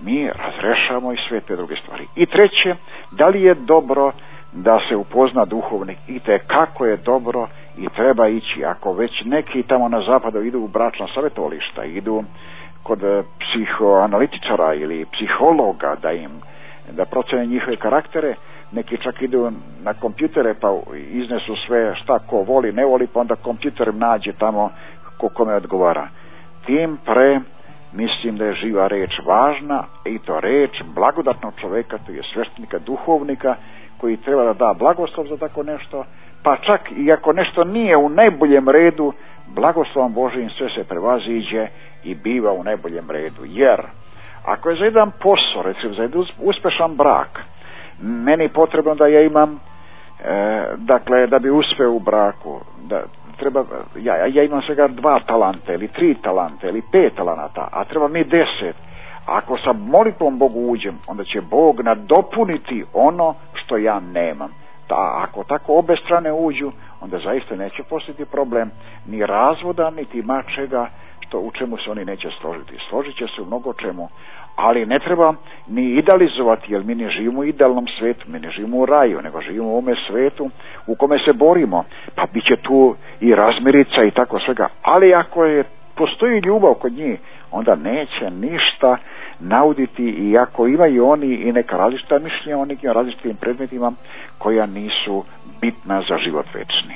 mi razrešamo i sve te druge stvari. I treće, da li je dobro da se upozna duhovnik? I te kako je dobro i treba ići. Ako već neki tamo na zapadu idu u bračna savjetovališta, idu kod psihoanalitičara ili psihologa da procene njihove karaktere, neki čak idu na kompjutere pa iznesu sve šta ko voli, ne voli, pa onda kompjuter nađe tamo ko kome odgovara. Tim pre mislim da je živa reč važna, i to reč blagodatnog čoveka, to je sveštenika, duhovnika, koji treba da da blagoslov za tako nešto, pa čak i ako nešto nije u najboljem redu, blagoslovom Božijim sve se prevaziđe i biva u najboljem redu. Jer ako je za jedan posao, recimo za jedan uspešan brak, meni potrebno da ja imam, dakle, da bi uspeo u braku, da treba, ja imam svega 2 talanta ili 3 talanta ili 5 talanata, a treba mi 10. Ako sa molitvom Bogu uđem, onda će Bog nadopuniti ono što ja nemam. Ako tako obe strane uđu, onda zaista neće postati problem ni razvoda, niti ima čega u čemu se oni neće složiti. Složit će se u mnogo čemu, ali ne treba ni idealizovati, jer mi ne živimo u idealnom svetu, mi ne živimo u raju, nego živimo u ovome svetu u kome se borimo, pa bit će tu i razmirica i tako svega, ali ako postoji ljubav kod njih, onda neće ništa nauditi, i ako imaju oni i neka različita mišljenja o nekim različitim predmetima koja nisu bitna za život večni.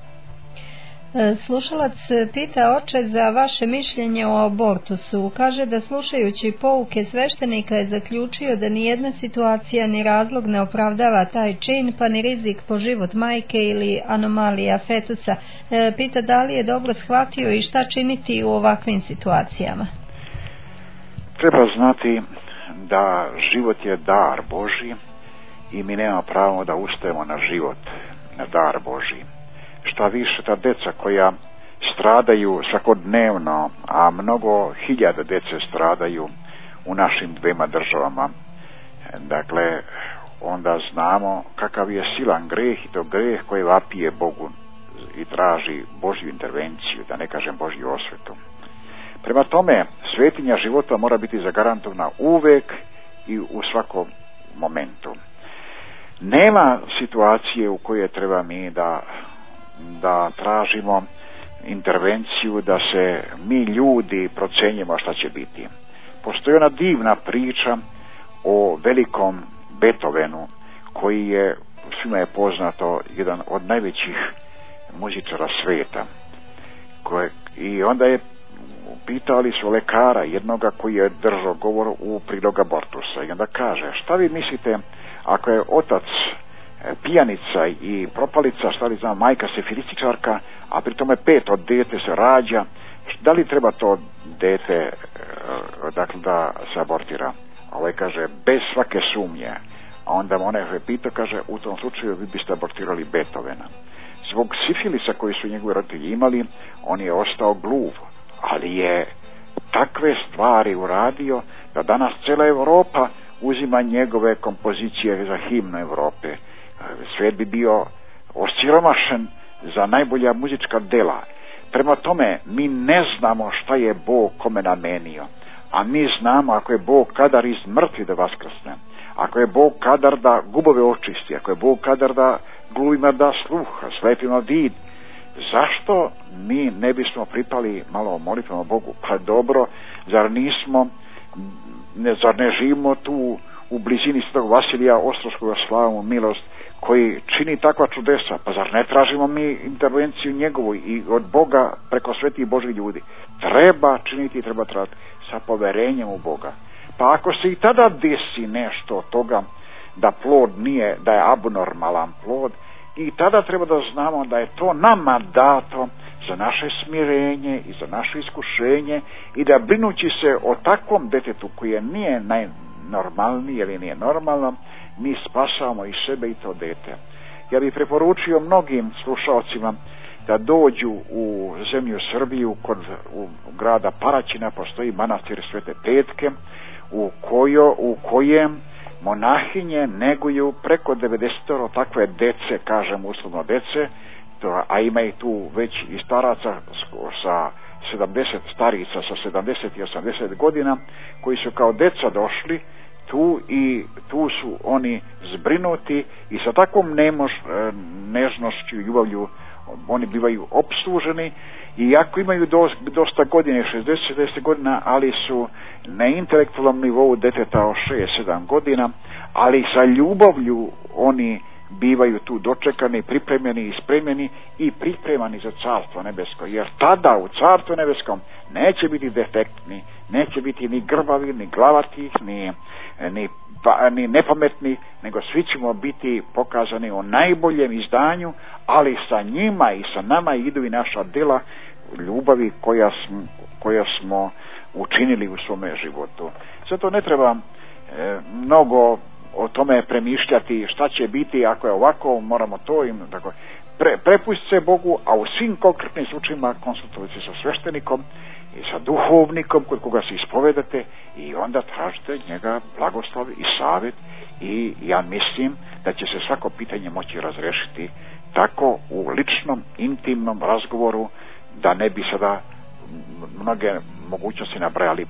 Slušalac pita, oče, za vaše mišljenje o abortusu. Kaže da slušajući pouke sveštenika je zaključio da nijedna situacija ni razlog ne opravdava taj čin, pa ni rizik po život majke ili anomalija fetusa. Pita da li je dobro shvatio i šta činiti u ovakvim situacijama. Treba znati da život je dar Božji i mi nemamo pravo da ustajemo na život, na dar Božji. Šta više, ta deca koja stradaju svakodnevno, a mnogo hiljada dece stradaju u našim 2 državama, dakle, onda znamo kakav je silan greh, i to greh koji vapije Bogu i traži Božju intervenciju, da ne kažem Božju osvetu. Prema tome, svetinja života mora biti zagarantovana uvek i u svakom momentu. Nema situacije u kojoj treba mi da tražimo intervenciju, da se mi ljudi procenjujemo šta će biti. Postoji ona divna priča o velikom Beethovenu, koji je, svima je poznato, jedan od najvećih muzičara sveta. I onda je pitali su lekara jednoga koji je držao govor u prilog abortusa, i onda kaže, šta vi mislite ako je otac pijanica i propalica, šta li znam, majka sifilističarka, a pri tome 5 od dete se rađa, da li treba to dete dakle da se abortira? A ovaj kaže, bez svake sumnje. A onda onaj pita, kaže, u tom slučaju vi biste abortirali Beethovena. Zbog sifilisa koji su njegovi roditelji imali, on je ostao gluv, ali je takve stvari uradio da danas cijela Europa uzima njegove kompozicije za himnu Europe. Svijet bi bio osiromašen za najbolja muzička dela. Prema tome, mi ne znamo šta je Bog kome namenio, a mi znamo ako je Bog kadar iz mrtvih da vaskrsne, ako je Bog kadar da gubove očisti, ako je Bog kadar da gluvima da sluha, slepima vid, zašto mi ne bismo pripali malo molitvama Bogu? Pa dobro, zar ne živimo tu u blizini Svetog Vasilija Ostroškoga, slavu milost, koji čini takva čudesa? Pa zar ne tražimo mi intervenciju njegovu i od Boga preko svetih Božih ljudi? Treba činiti i treba tražiti sa poverenjem u Boga. Pa ako se i tada desi nešto od toga da plod nije, da je abnormalan plod, i tada treba da znamo da je to nama dato za naše smirenje i za naše iskušenje, i da brinući se o takvom detetu koje nije najnormalniji ili nije normalno, mi spasavamo i sebe i to dete. Ja bih preporučio mnogim slušalcima da dođu u zemlju Srbiju, u grada Paraćina postoji manastir Svete Petke, u kojem monahinje neguju preko 90 takve dece, kažem uslovno dece, a ima i tu već i staraca sa 70 starica sa 70 i 80 godina koji su kao deca došli tu i tu su oni zbrinuti i sa takvom nežnošću i ljubavlju oni bivaju opsluženi i ako imaju dosta godine, 60 godina, ali su na intelektualnom nivou deteta od 6-7 godina, ali sa ljubavlju oni bivaju tu dočekani, pripremljeni i spremljeni i pripremani za Carstvo nebesko, jer tada u Carstvu nebeskom neće biti defektni, neće biti ni grbavi, ni glavatih, ni nepametni, nego svi ćemo biti pokazani u najboljem izdanju, ali sa njima i sa nama idu i naša djela ljubavi koja smo učinili u svome životu. Zato ne treba mnogo o tome premišljati šta će biti ako je ovako, moramo to im tako. Prepustite se Bogu, a u svim konkretnim slučajima konsultujte se sa sveštenikom i sa duhovnikom kod koga se ispovedate i onda tražite njega blagoslov i savjet i ja mislim da će se svako pitanje moći razrešiti tako u ličnom, intimnom razgovoru da ne bi sada mnoge mogućnosti nabrajali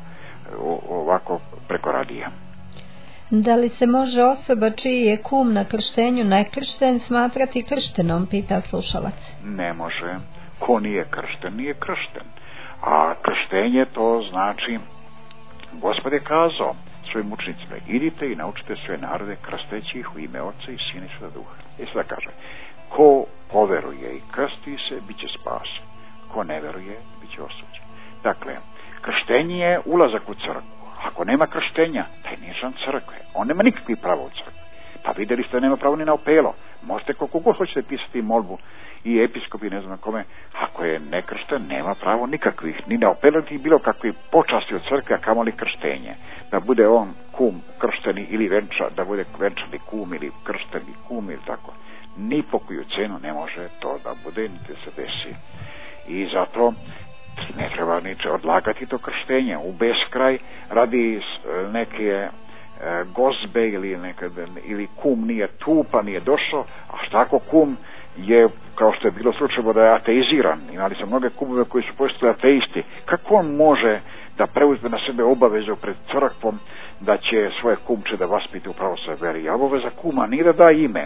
preko radija. Da li se može osoba čiji je kum na krštenju nekršten smatrati krštenom, pita slušalac? Ne može. Ko nije kršten, nije kršten. A krštenje to znači, Gospod je kazao svojim učenicima, idite i naučite sve narode krsteći ih u ime Oca i Sina i Svetoga Duha. I sada kaže, ko poveruje i krsti se, bit će spasen. Ko ne veruje, bit će osuđen. Dakle, krštenje je ulazak u crkvu. Ako nema krštenja, taj nije član crkve. On nema nikakvih prava u crkvi. Pa vidjeli ste da nema pravo ni na opelo. Možete koliko god hoćete pisati molbu i episkopi, ne znam kome. Ako je nekršten, nema pravo nikakvih. Ni na opelo, ni bilo kakvi počasti od crkve, a kamoli krštenje. Da bude on kum kršteni ili da bude venčani kum ili kršteni kum ili tako. Ni po koju cenu ne može to da bude, niti se desi. I zato ne treba niče odlagati to krštenje u beskraj radi neke gozbe ili kum nije tu pa nije došao, a šta ako kum je, kao što je bilo slučajno da je ateiziran, imali smo mnoge kumove koji su postali ateisti, kako on može da preuzme na sebe obavezu pred crkvom da će svoje kumče da vaspite u pravoslavnoj veri? A obaveza kuma nije da da ime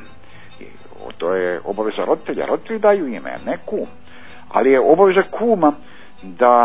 to je obaveza roditelja, roditelji daju ime, ne kum, ali je obaveza kuma da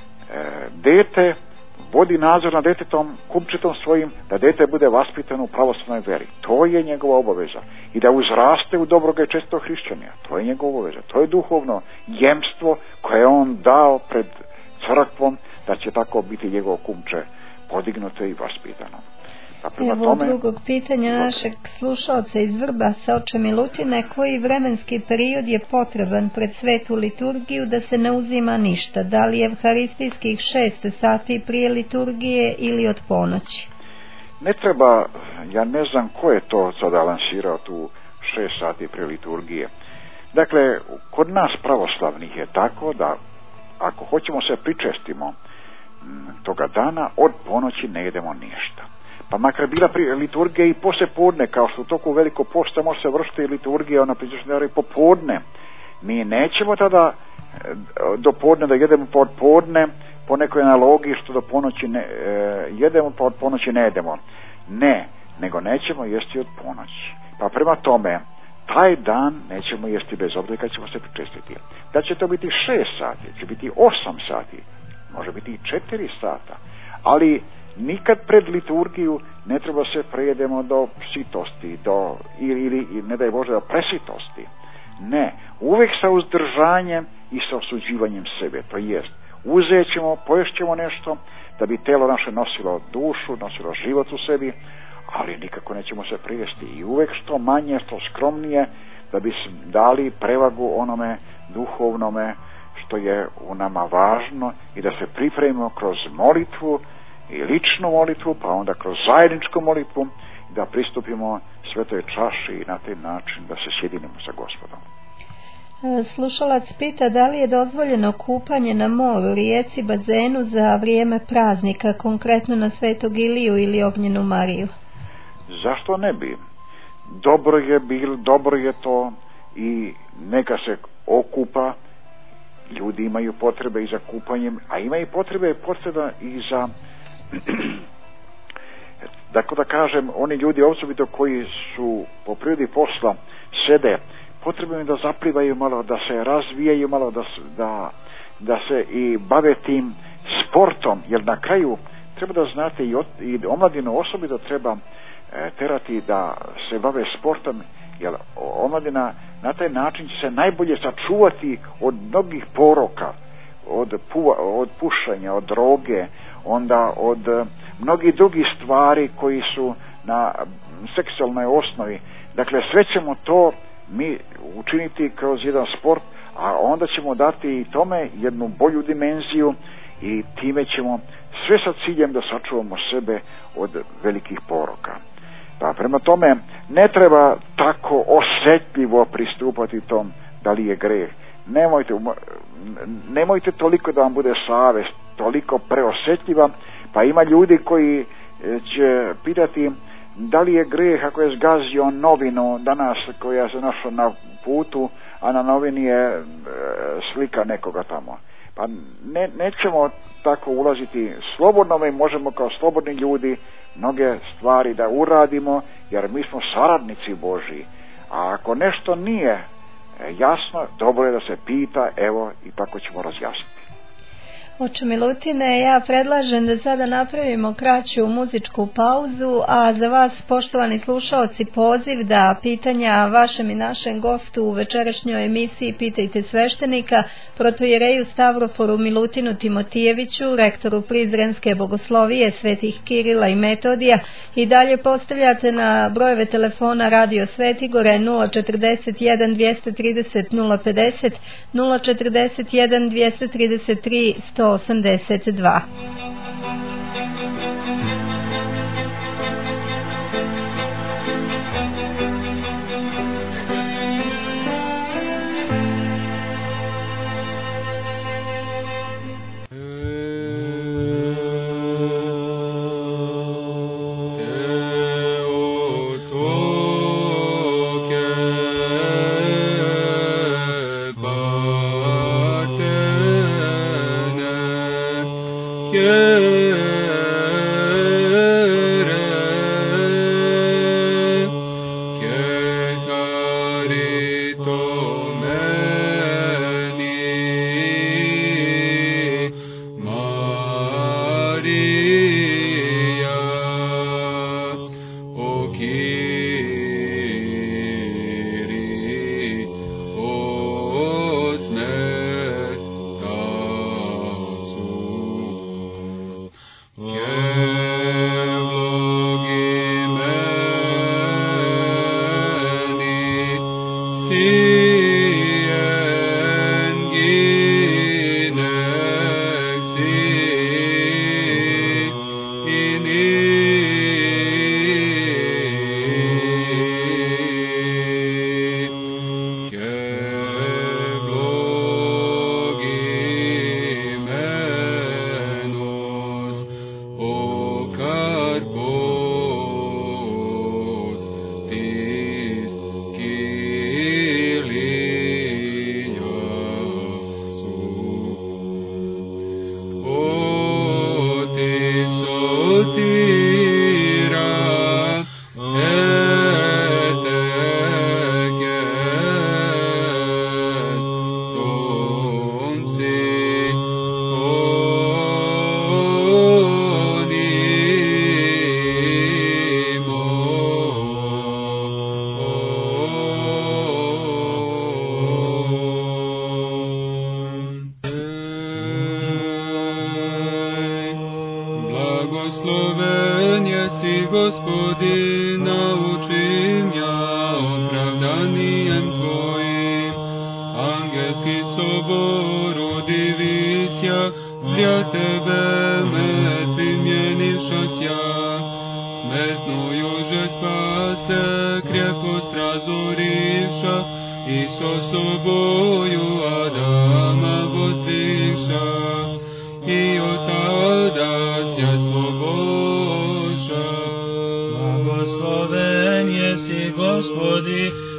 dete vodi nadzor nad detetom, kumčetom svojim, da dete bude vaspitano u pravoslavnoj veri. To je njegova obaveza. I da uzraste u dobroga i čestog hrišćanina. To je njegova obaveza. To je duhovno jemstvo koje je on dao pred crkvom da će tako biti njegov kumče podignuto i vaspitano. Evo drugog pitanja našeg slušalca iz Vrbasa, oče Milutine, koji vremenski period je potreban pred svetu liturgiju da se ne uzima ništa? Da li je evharistijskih 6 sati prije liturgije ili od ponoći? Ne treba, ja ne znam ko je to sada lansirao tu 6 sati prije liturgije. Dakle, kod nas pravoslavnih je tako da ako hoćemo se pričestimo toga dana, od ponoći ne jedemo ništa. Pa makar bila liturgija i poslije podne, kao što u toku veliko posta može se vršiti liturgija na pričeštenju i popodne. Mi nećemo tada do podne da jedemo pa od podne po nekoj analogiji što do ponoći jedemo pa od ponoći ne jedemo. Ne, nego nećemo jesti od ponoći. Pa prema tome, taj dan nećemo jesti bez obzira kad ćemo se pričestiti. Da će to biti 6 sati, će biti 8 sati, može biti i 4 sata, ali nikad pred liturgiju ne treba se prejedemo do sitosti, ili ne daj Bože do presitosti. Ne, uvijek sa uzdržanjem i sa osuđivanjem sebe. To jest, uzet ćemo, poješćemo nešto da bi telo naše nosilo dušu, nosilo život u sebi, ali nikako nećemo se prijesti. I uvijek što manje, što skromnije, da bi dali prevagu onome duhovnome što je u nama važno i da se pripremimo kroz molitvu i ličnu molitvu, pa onda kroz zajedničku molitvu, da pristupimo svetoj čaši i na taj način da se sjedinimo sa Gospodom. Slušalac pita da li je dozvoljeno kupanje na moru, rijeci, bazenu za vrijeme praznika, konkretno na Svetog Iliju ili Ognjenu Mariju? Zašto ne bi? Dobro je to i neka se okupa, ljudi imaju potrebe i za kupanjem, a imaju potrebe i za tako da kažem, oni ljudi osobito koji su po prirodi posla sede, potrebno je da zaplivaju malo, da se razvijaju malo, da se i bave tim sportom, jer na kraju treba da znate i omladinu osobito treba terati da se bave sportom, jer omladina na taj način će se najbolje sačuvati od mnogih poroka, od pušenja, od droge, onda od mnogih drugih stvari koji su na seksualnoj osnovi. Dakle, sve ćemo to mi učiniti kroz jedan sport, a onda ćemo dati i tome jednu bolju dimenziju i time ćemo sve sa ciljem da sačuvamo sebe od velikih poroka. Pa prema tome ne treba tako osjetljivo pristupati tom da li je greh. Nemojte toliko da vam bude savjest toliko preosjetljiva, pa ima ljudi koji će pitati da li je greh ako je zgazio novinu danas koja se našla na putu, a na novini je slika nekoga tamo. Pa nećemo tako ulaziti, slobodno mi možemo kao slobodni ljudi mnoge stvari da uradimo, jer mi smo saradnici Božji. A ako nešto nije jasno, dobro je da se pita, evo, i tako ćemo razjasniti. Oče Milutine, ja predlažem da sada napravimo kraću muzičku pauzu, a za vas, poštovani slušaoci, poziv da pitanja vašem i našem gostu u večerašnjoj emisiji Pitajte sveštenika, protojereju Stavroforu Milutinu Timotijeviću, rektoru Prizrenske bogoslovije svetih Kirila i Metodija, i dalje postavljate na brojeve telefona Radio Svetigore 041 230 050, 041 233 182.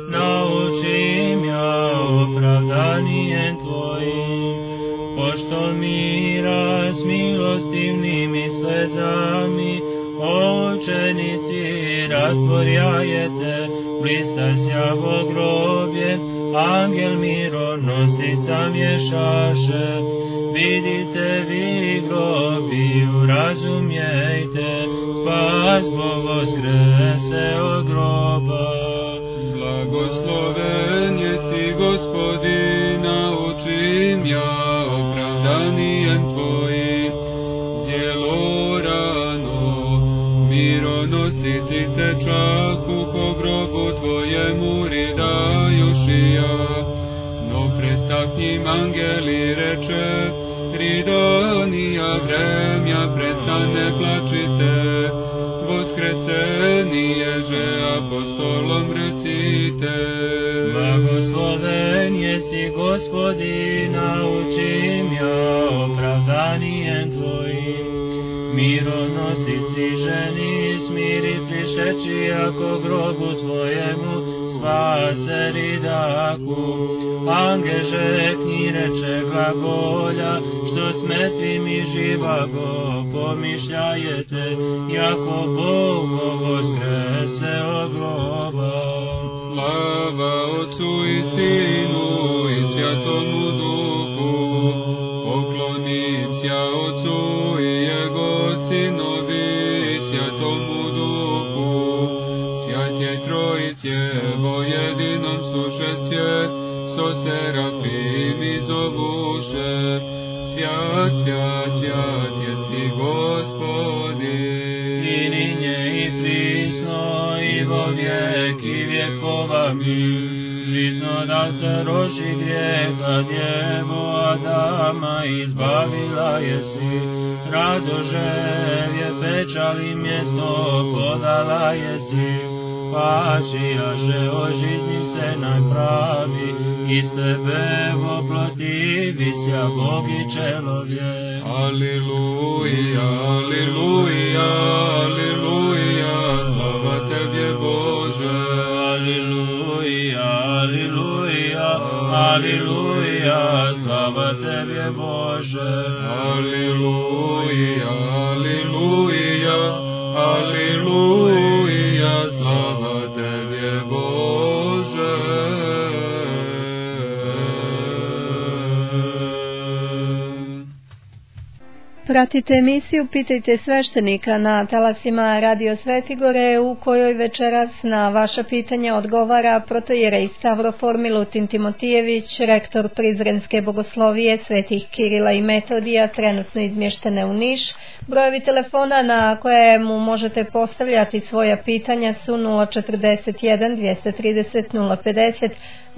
naučim ja opravdanijem Tvojim. Pošto mira s milostivnim i slezami, učenici rastvorjajete, blistasjavo grobje, angel mironosica mješaše. Vidite vi grobi, razumijete, spas Bog voskrese od groba. Blagosloven jesi Gospodina, učim ja opravdanijem Tvojim. Zjelo rano, mironositi te čaku, ko grobu Tvojemu ridajušija. No prestaknim angeli reče, ridonija vremja, prestane plačite. Voskresenije že apostolom recite. Blagosloven jesi Gospodina, učim ja opravdanijem Tvojim. Mironosici ženi, smirit lišeći ako grobu Tvojemu, spase ridaku. Angeže knji reče glagolja, što s mrtvim i živago pomišljajete, jako Bog voskrese od groba. Slava Otcu i Sinu i Svjatomu Duhu, poklonim sja Otcu i Jego Sinovi i Svjatomu Duhu. Svjatje Trojice vo jedinom sušestvje, so serafimi zovuše. Svjat, svjat, svjat jesi Gospodin. I ninje i prisno i vo vijeki vjekova mi. Žizno da se roši grijeha djevo Adama, izbavila jesi. Radoževje pečali mjesto podala jesi. Pačijaše o žizni se najpravi, iz tebe voprotivi sja Bog i čelovje. Aleluja, aleluja, aleluja, slava Tebje Bože. Aleluja, aleluja, aleluja, slava Tebje Bože. Aleluja, aleluja, aleluja, slava Tebje Bože. Pratite emisiju Pitajte sveštenika na talasima Radio Svetigore, u kojoj večeras na vaša pitanja odgovara protojerej Stavrofor Milutin Timotijević, rektor Prizrenske bogoslovije Svetih Kirila i Metodija, trenutno izmještene u Niš. Brojevi telefona na koje mu možete postavljati svoja pitanja su 041 230 050,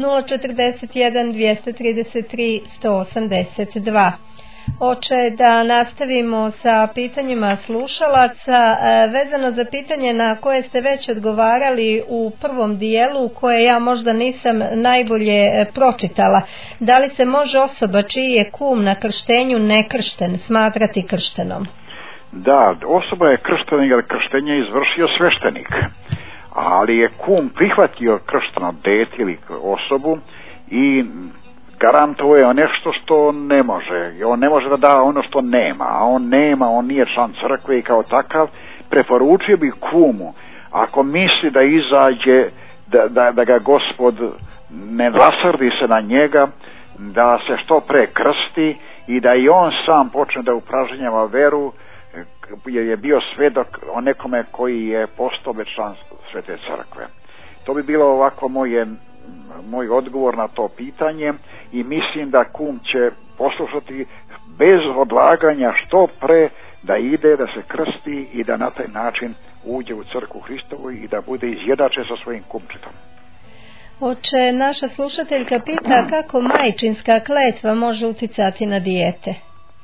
041 233 182. Oče, da nastavimo sa pitanjima slušalaca, vezano za pitanje na koje ste već odgovarali u prvom dijelu, koje ja možda nisam najbolje pročitala. Da li se može osoba čiji je kum na krštenju nekršten smatrati krštenom? Da, osoba je krštena jer krštenje izvršio sveštenik, ali je kum prihvatio kršteno dete ili osobu i garantovao nešto što ne može. On ne može da da ono što nema, a on nema, on nije član crkve i kao takav preporučio bi kumu, ako misli da izađe, da ga Gospod ne rasrdi se na njega, da se što pre krsti i da i on sam počne da upražnjava veru, jer je bio svedok o nekome koji je postao već član Svete crkve. To bi bilo ovako moj odgovor na to pitanje i mislim da kum će poslušati bez odlaganja što pre da ide, da se krsti i da na taj način uđe u crkvu Hristovu i da bude izjednačen sa svojim kumčitom. Oče, naša slušateljka pita kako majčinska kletva može uticati na dijete.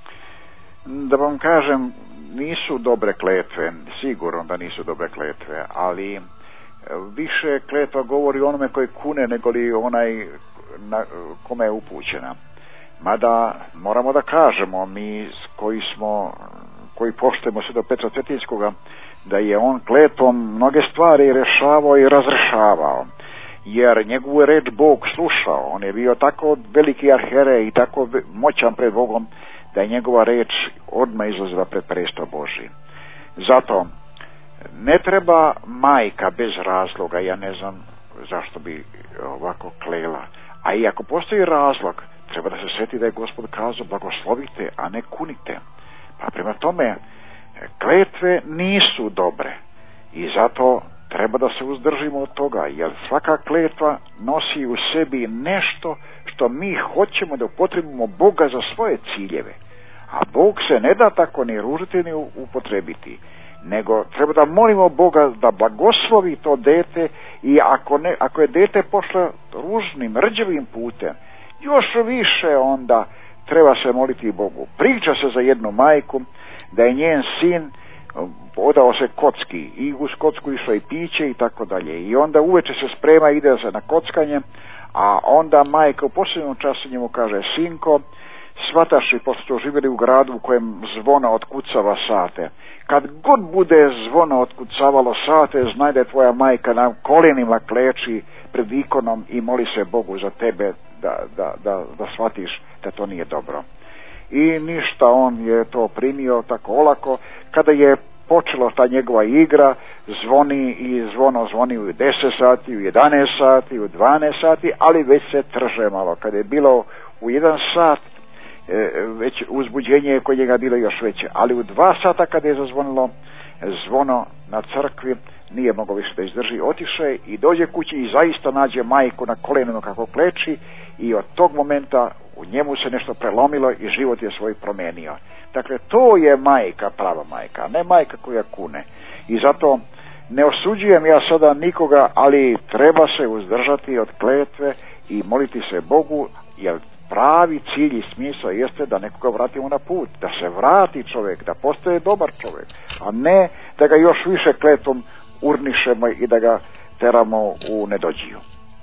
Da vam kažem, nisu dobre kletve, sigurno da nisu dobre kletve, ali više kletva govori onome koji kune nego li onaj kome je upućena. Mada moramo da kažemo, mi koji poštujemo sve do Petra Cetinskoga, da je on kletvom mnoge stvari rešavao i razrešavao. jer njegovu reč Bog slušao. On je bio tako veliki arhijerej i tako moćan pred Bogom da je njegova reč odmah izlazila pred presto Božji. Zato ne treba majka bez razloga, ja ne znam zašto bi ovako klela, a i ako postoji razlog, treba da se sjeti da je Gospod kazao blagoslovite, a ne kunite. Pa prema tome, kletve nisu dobre i zato treba da se uzdržimo od toga, jer svaka kletva nosi u sebi nešto što mi hoćemo da upotrebimo Boga za svoje ciljeve, a Bog se ne da tako ni ružiti ni upotrebiti, nego treba da molimo Boga da blagoslovi to dete i ako je dete pošlo ružnim, rđevim putem, još više onda treba se moliti Bogu. Priča se za jednu majku da je njen sin odao se kocki i uz kocku išlo i piće i tako dalje, i onda uveče se sprema, ide se na kockanje, a onda majka u posljednjem času njemu kaže: sinko, shvataš li, pošto su živjeli u gradu u kojem zvono otkucava sate, kad god bude zvono otkucavalo sate, znaj da je tvoja majka na kolenima kleči pred ikonom i moli se Bogu za tebe da shvatiš da to nije dobro. I ništa, on je to primio tako olako. Kada je počela ta njegova igra, zvoni i zvono zvoni u 10 sati, u 11 sati, u 12 sati, ali već se trže malo. Kada je bilo u 1 sat, već uzbuđenje je kod njega bilo još veće, ali u 2 sata kada je zazvonilo zvono na crkvi, nije mogao više da izdrži, otiše i dođe kući i zaista nađe majku na kolenima kako kleči, i od tog momenta u njemu se nešto prelomilo i život je svoj promenio. Dakle, to je majka, prava majka, a ne majka koja kune. I zato ne osuđujem ja sada nikoga, ali treba se uzdržati od kletve i moliti se Bogu, jer pravi cilj i smisao jeste da nekoga vratimo na put, da se vrati čovjek, da postaje dobar čovjek, a ne da ga još više kletvom urnišemo i da ga teramo u nedođiju.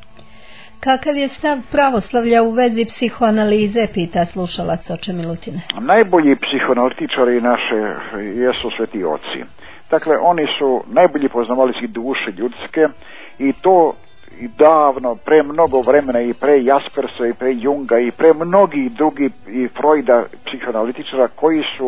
Kakav je stav pravoslavlja u vezi psihoanalize, pita slušalac oče Milutine. Najbolji psihoanalitičari naše jesu sveti oci. Dakle, oni su najbolji poznavali duše ljudske, i to i davno, pre mnogo vremena, i pre Jaspersa i pre Junga i pre mnogih drugih, i Freuda, psihoanalitičara, koji su,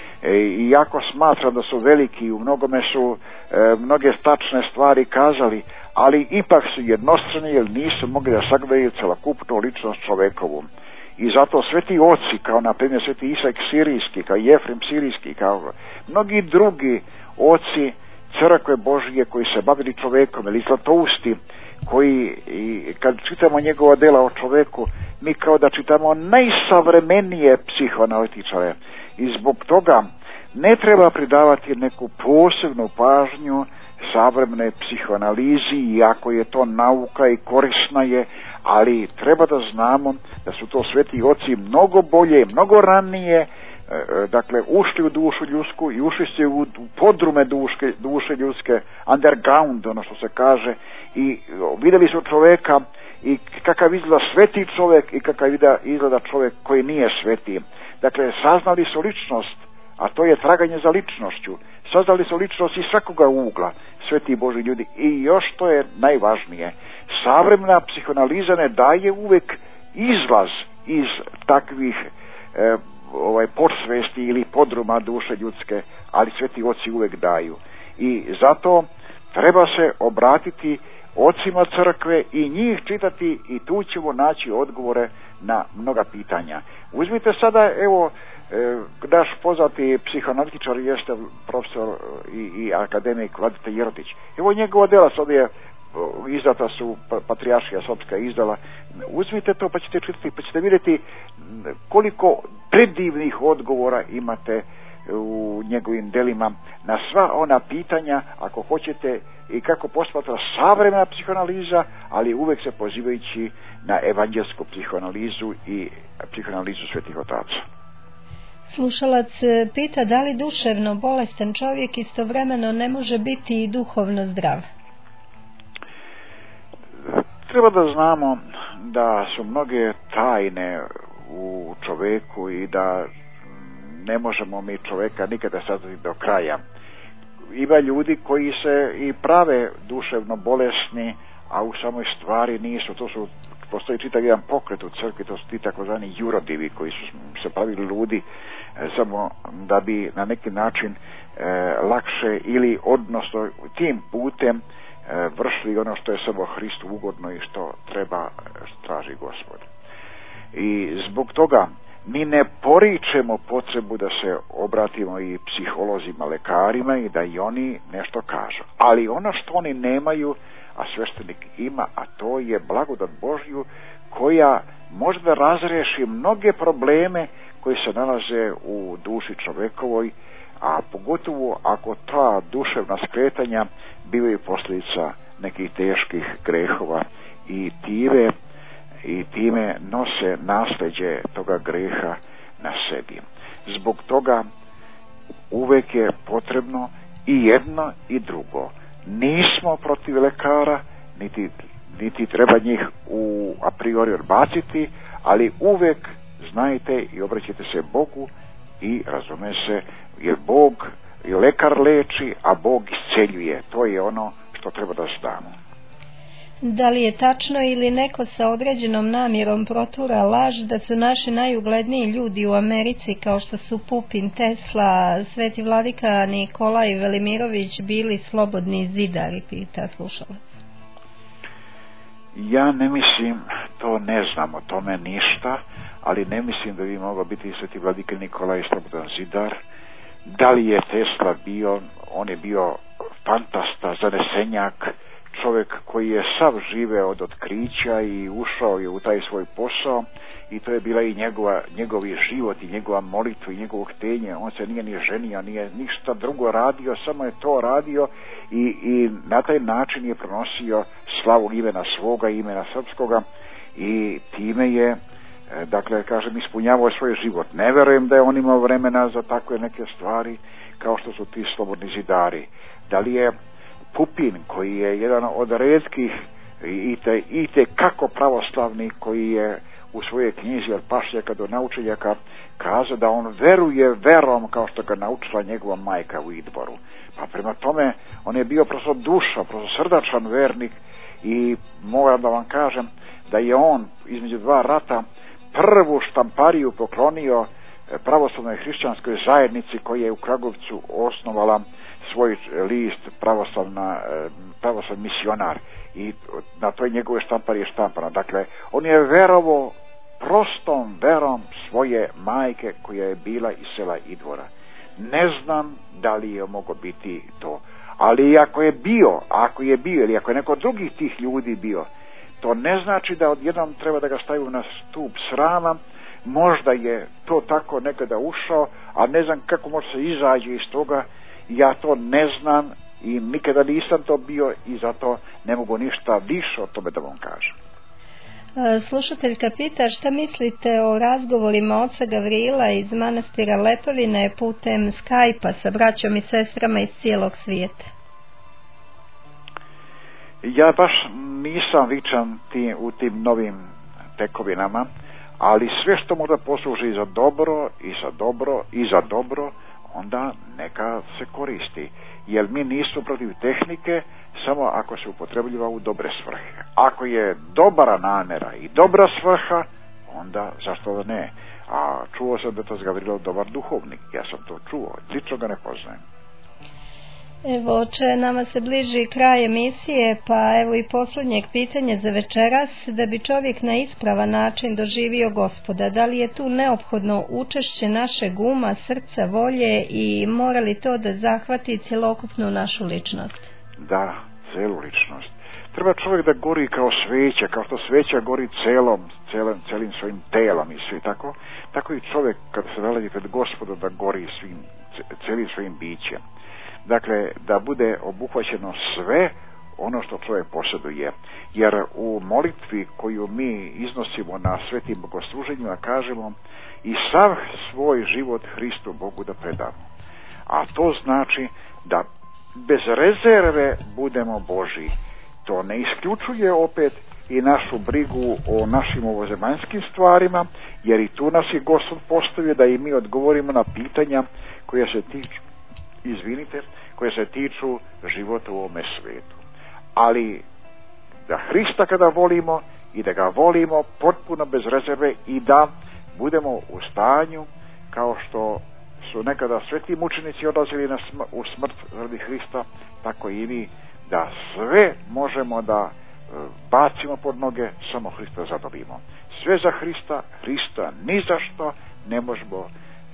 i jako smatram da su veliki, u mnogome su mnoge tačne stvari kazali, ali ipak su jednostrani, jer nisu mogli da sagledaju celokupnu ličnost čovekovu. I zato sveti oci, kao na primjer sveti Isak Sirijski, kao Jefrem Sirijski, kao mnogi drugi oci crkve Božije koji se bavili čovekom, ili Zlatousti, koji, kad čitamo njegova dela o čoveku, mi kao da čitamo najsavremenije psihoanalitičare, i zbog toga ne treba pridavati neku posebnu pažnju savremenoj psihoanalizi, iako je to nauka i korisna je, ali treba da znamo da su to sveti oci mnogo bolje, mnogo ranije, dakle, ušli u dušu ljudsku i ušli su u podrume duše ljudske, underground, ono što se kaže, i vidjeli su čoveka i kakav izgleda sveti čovjek i kakav izgleda čovjek koji nije sveti. Dakle, saznali su ličnost, a to je traganje za ličnošću. Saznali su ličnost iz svakoga ugla, sveti Božji ljudi. I još to je najvažnije, savremena psihoanaliza ne daje uvek izlaz iz takvih podsvesti ili podruma duše ljudske, ali sveti oci uvek daju. I zato treba se obratiti ocima crkve i njih čitati, i tu ćemo naći odgovore na mnoga pitanja. Uzmite sada, evo, naš poznati psihoanalitičar jeste profesor i akademik Vladeta Jerodić. Evo njegova dela sad je izdata, su Patrijaršija Srpska izdala. Uzmite to pa ćete čitati, pa ćete vidjeti koliko predivnih odgovora imate u njegovim delima na sva ona pitanja, ako hoćete, i kako posmatra savremena psihoanaliza, ali uvek se pozivajući na evanđelsku psihoanalizu i psihoanalizu svetih otaca. Slušalac pita da li duševno bolestan čovjek istovremeno ne može biti i duhovno zdrav. Treba da znamo da su mnoge tajne u čoveku i da ne možemo mi čoveka nikada saznati do kraja. Ima ljudi koji se i prave duševno bolesni, a u samoj stvari nisu. Postoji čitav jedan pokret u crkvi, to su ti takozvani jurodivi koji su se pravili ludi samo da bi na neki način lakše ili odnosno tim putem vršili ono što je samo Hristu ugodno i što traži Gospod. I zbog toga mi ne poričemo potrebu da se obratimo i psiholozima, lekarima i da i oni nešto kažu. Ali ono što oni nemaju, a sveštenik ima, a to je blagodat Božju koja može da razreši mnoge probleme koji se nalaze u duši čovekovoj, a pogotovo ako ta duševna skretanja bivaju posljedica nekih teških grehova i time nose nasljeđe toga greha na sebi. Zbog toga uvek je potrebno i jedno i drugo. Nismo protiv lekara, niti treba njih a priori odbaciti, ali uvek znajte i obraćajte se Bogu i razume se, jer Bog i lekar leči, a Bog isceljuje. To je ono što treba da znamo. Da li je tačno ili neko sa određenom namjerom protura laž da su naši najugledniji ljudi u Americi kao što su Pupin, Tesla, Sveti vladika Nikolaj Velimirović bili slobodni zidari, pita slušalac? Ja ne mislim, to ne znam o tome ništa, ali ne mislim da bi mogao biti Sveti vladika Nikolaj slobodan zidar. Da li je Tesla bio, on je bio fantasta, zanesenjak, čovjek koji je sav živeo od otkrića i ušao je u taj svoj posao i to je bila i njegovi život i njegova molitva i njegovo htenje. On se nije ni ženio, nije ništa drugo radio, samo je to radio i na taj način je pronosio slavu imena svoga, imena srpskoga i time je, dakle, kažem, ispunjavao svoj život. Ne verujem da je on imao vremena za takve neke stvari kao što su ti slobodni zidari. Da li je Pupin, koji je jedan od retkih i te kako pravoslavni, koji je u svojoj knjizi od pašnjaka do naučeljaka kazao da on veruje verom kao što ga naučila njegova majka u Idvoru. Pa prema tome on je bio prosto duša, prosto srdačan vernik i moram da vam kažem da je on između dva rata prvu štampariju poklonio pravoslavnoj hrišćanskoj zajednici koja je u Kragovcu osnovala svoj list pravoslavni misionar i na toj njegove štampari je štampano. Dakle, on je verovo prostom verom svoje majke koja je bila iz sela Idvora. Ne znam da li je moglo biti to, ali ako je bio ili ako je neko drugih tih ljudi bio, to ne znači da odjednom treba da ga stavimo na stup srama. Možda je to tako nekada ušao, a ne znam kako može se izaći iz toga. Ja to ne znam i nikada nisam to bio i zato ne mogu ništa više o tome da vam kažem. Slušateljka pita šta mislite o razgovorima oca Gavrila iz manastira Lepavine putem Skype-a sa braćom i sestrama iz cijelog svijeta? Ja baš nisam vičan u tim novim tekovinama, ali sve što možda posluži za dobro i za dobro, onda neka se koristi. Jer mi nismo protiv tehnike samo ako se upotrebljava u dobre svrhe. Ako je dobra namjera i dobra svrha, onda zašto da ne? A čuo sam da to Gavrilov dobar duhovnik. Ja sam to čuo, lično ga ne poznajem. Evo, oče, nama se bliži kraj emisije, pa evo i posljednjeg pitanja za večeras. Da bi čovjek na ispravan način doživio Gospoda, da li je tu neophodno učešće našeg uma, srca, volje i mora li to da zahvati cjelokupnu našu ličnost? Da, celu ličnost. Treba čovjek da gori kao sveća, kao što sveća gori celim svojim telom i sve tako. Tako i čovjek kad se nalazi pred Gospodom da gori celim svojim bićem. Dakle, da bude obuhvaćeno sve ono što čovjek posjeduje. Jer u molitvi koju mi iznosimo na svetim bogosluženjima kažemo i sav svoj život Hristu Bogu da predamo. A to znači da bez rezerve budemo Božji. To ne isključuje opet i našu brigu o našim ovozemaljskim stvarima, jer i tu nas je Gospod postavio da i mi odgovorimo na pitanja koja se tiču života u ovome svijetu. Ali da Hrista kada volimo i da ga volimo potpuno bez rezerve i da budemo u stanju kao što su nekada sveti mučenici odlazili u smrt radi Hrista, tako i mi, da sve možemo da bacimo pod noge, samo Hrista zadobimo. Sve za Hrista, Hrista ni za što ne možemo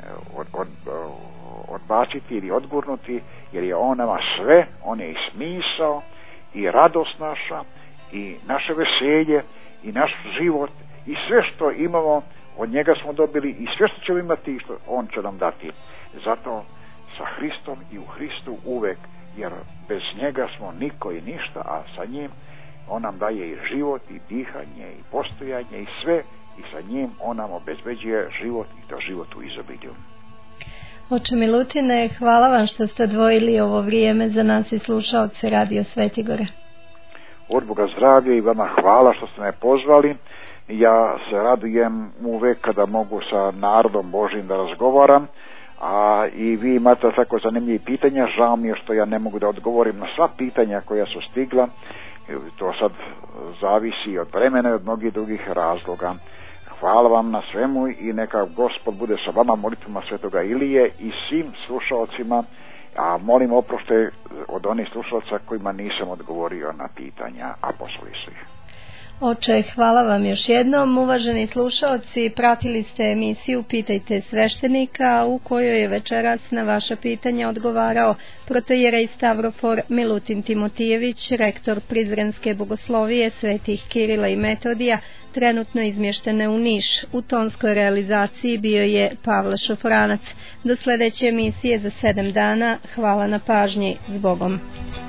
odbaciti ili odgurnuti, jer je on nama sve, on je i smisao i radost naša i naše veselje i naš život i sve što imamo od njega smo dobili i sve što ćemo imati što on će nam dati. Zato sa Hristom i u Hristu uvek, jer bez njega smo niko i ništa, a sa njim on nam daje i život i dihanje i postojanje i sve, i sa njim on nam obezbeđuje život i to život u izobilju. Oče Milutine, hvala vam što ste odvojili ovo vrijeme za nas i slušaoce Radio Svetigore. Od Boga zdravlja i vama hvala što ste me pozvali. Ja se radujem uvek kada mogu sa narodom Božim da razgovaram, a i vi imate tako zanimljive pitanja. Žao mi je što ja ne mogu da odgovorim na sva pitanja koja su stigla. To sad zavisi od vremena i od mnogih drugih razloga. Hvala vam na svemu i neka Gospod bude sa vama, molitvama Svetoga Ilije i svim slušalcima, a molim oprošte od onih slušalca kojima nisam odgovorio na pitanja, a poslali su ih. Oče, hvala vam još jednom. Uvaženi slušalci, pratili ste emisiju Pitajte sveštenika, u kojoj je večeras na vaša pitanja odgovarao protoijerej Stavrofor Milutin Timotijević, rektor Prizrenske bogoslovije Svetih Kirila i Metodija, trenutno izmještene u Niš. U tonskoj realizaciji bio je Pavle Šofranac. Do sljedeće emisije za 7 dana. Hvala na pažnji. S Bogom.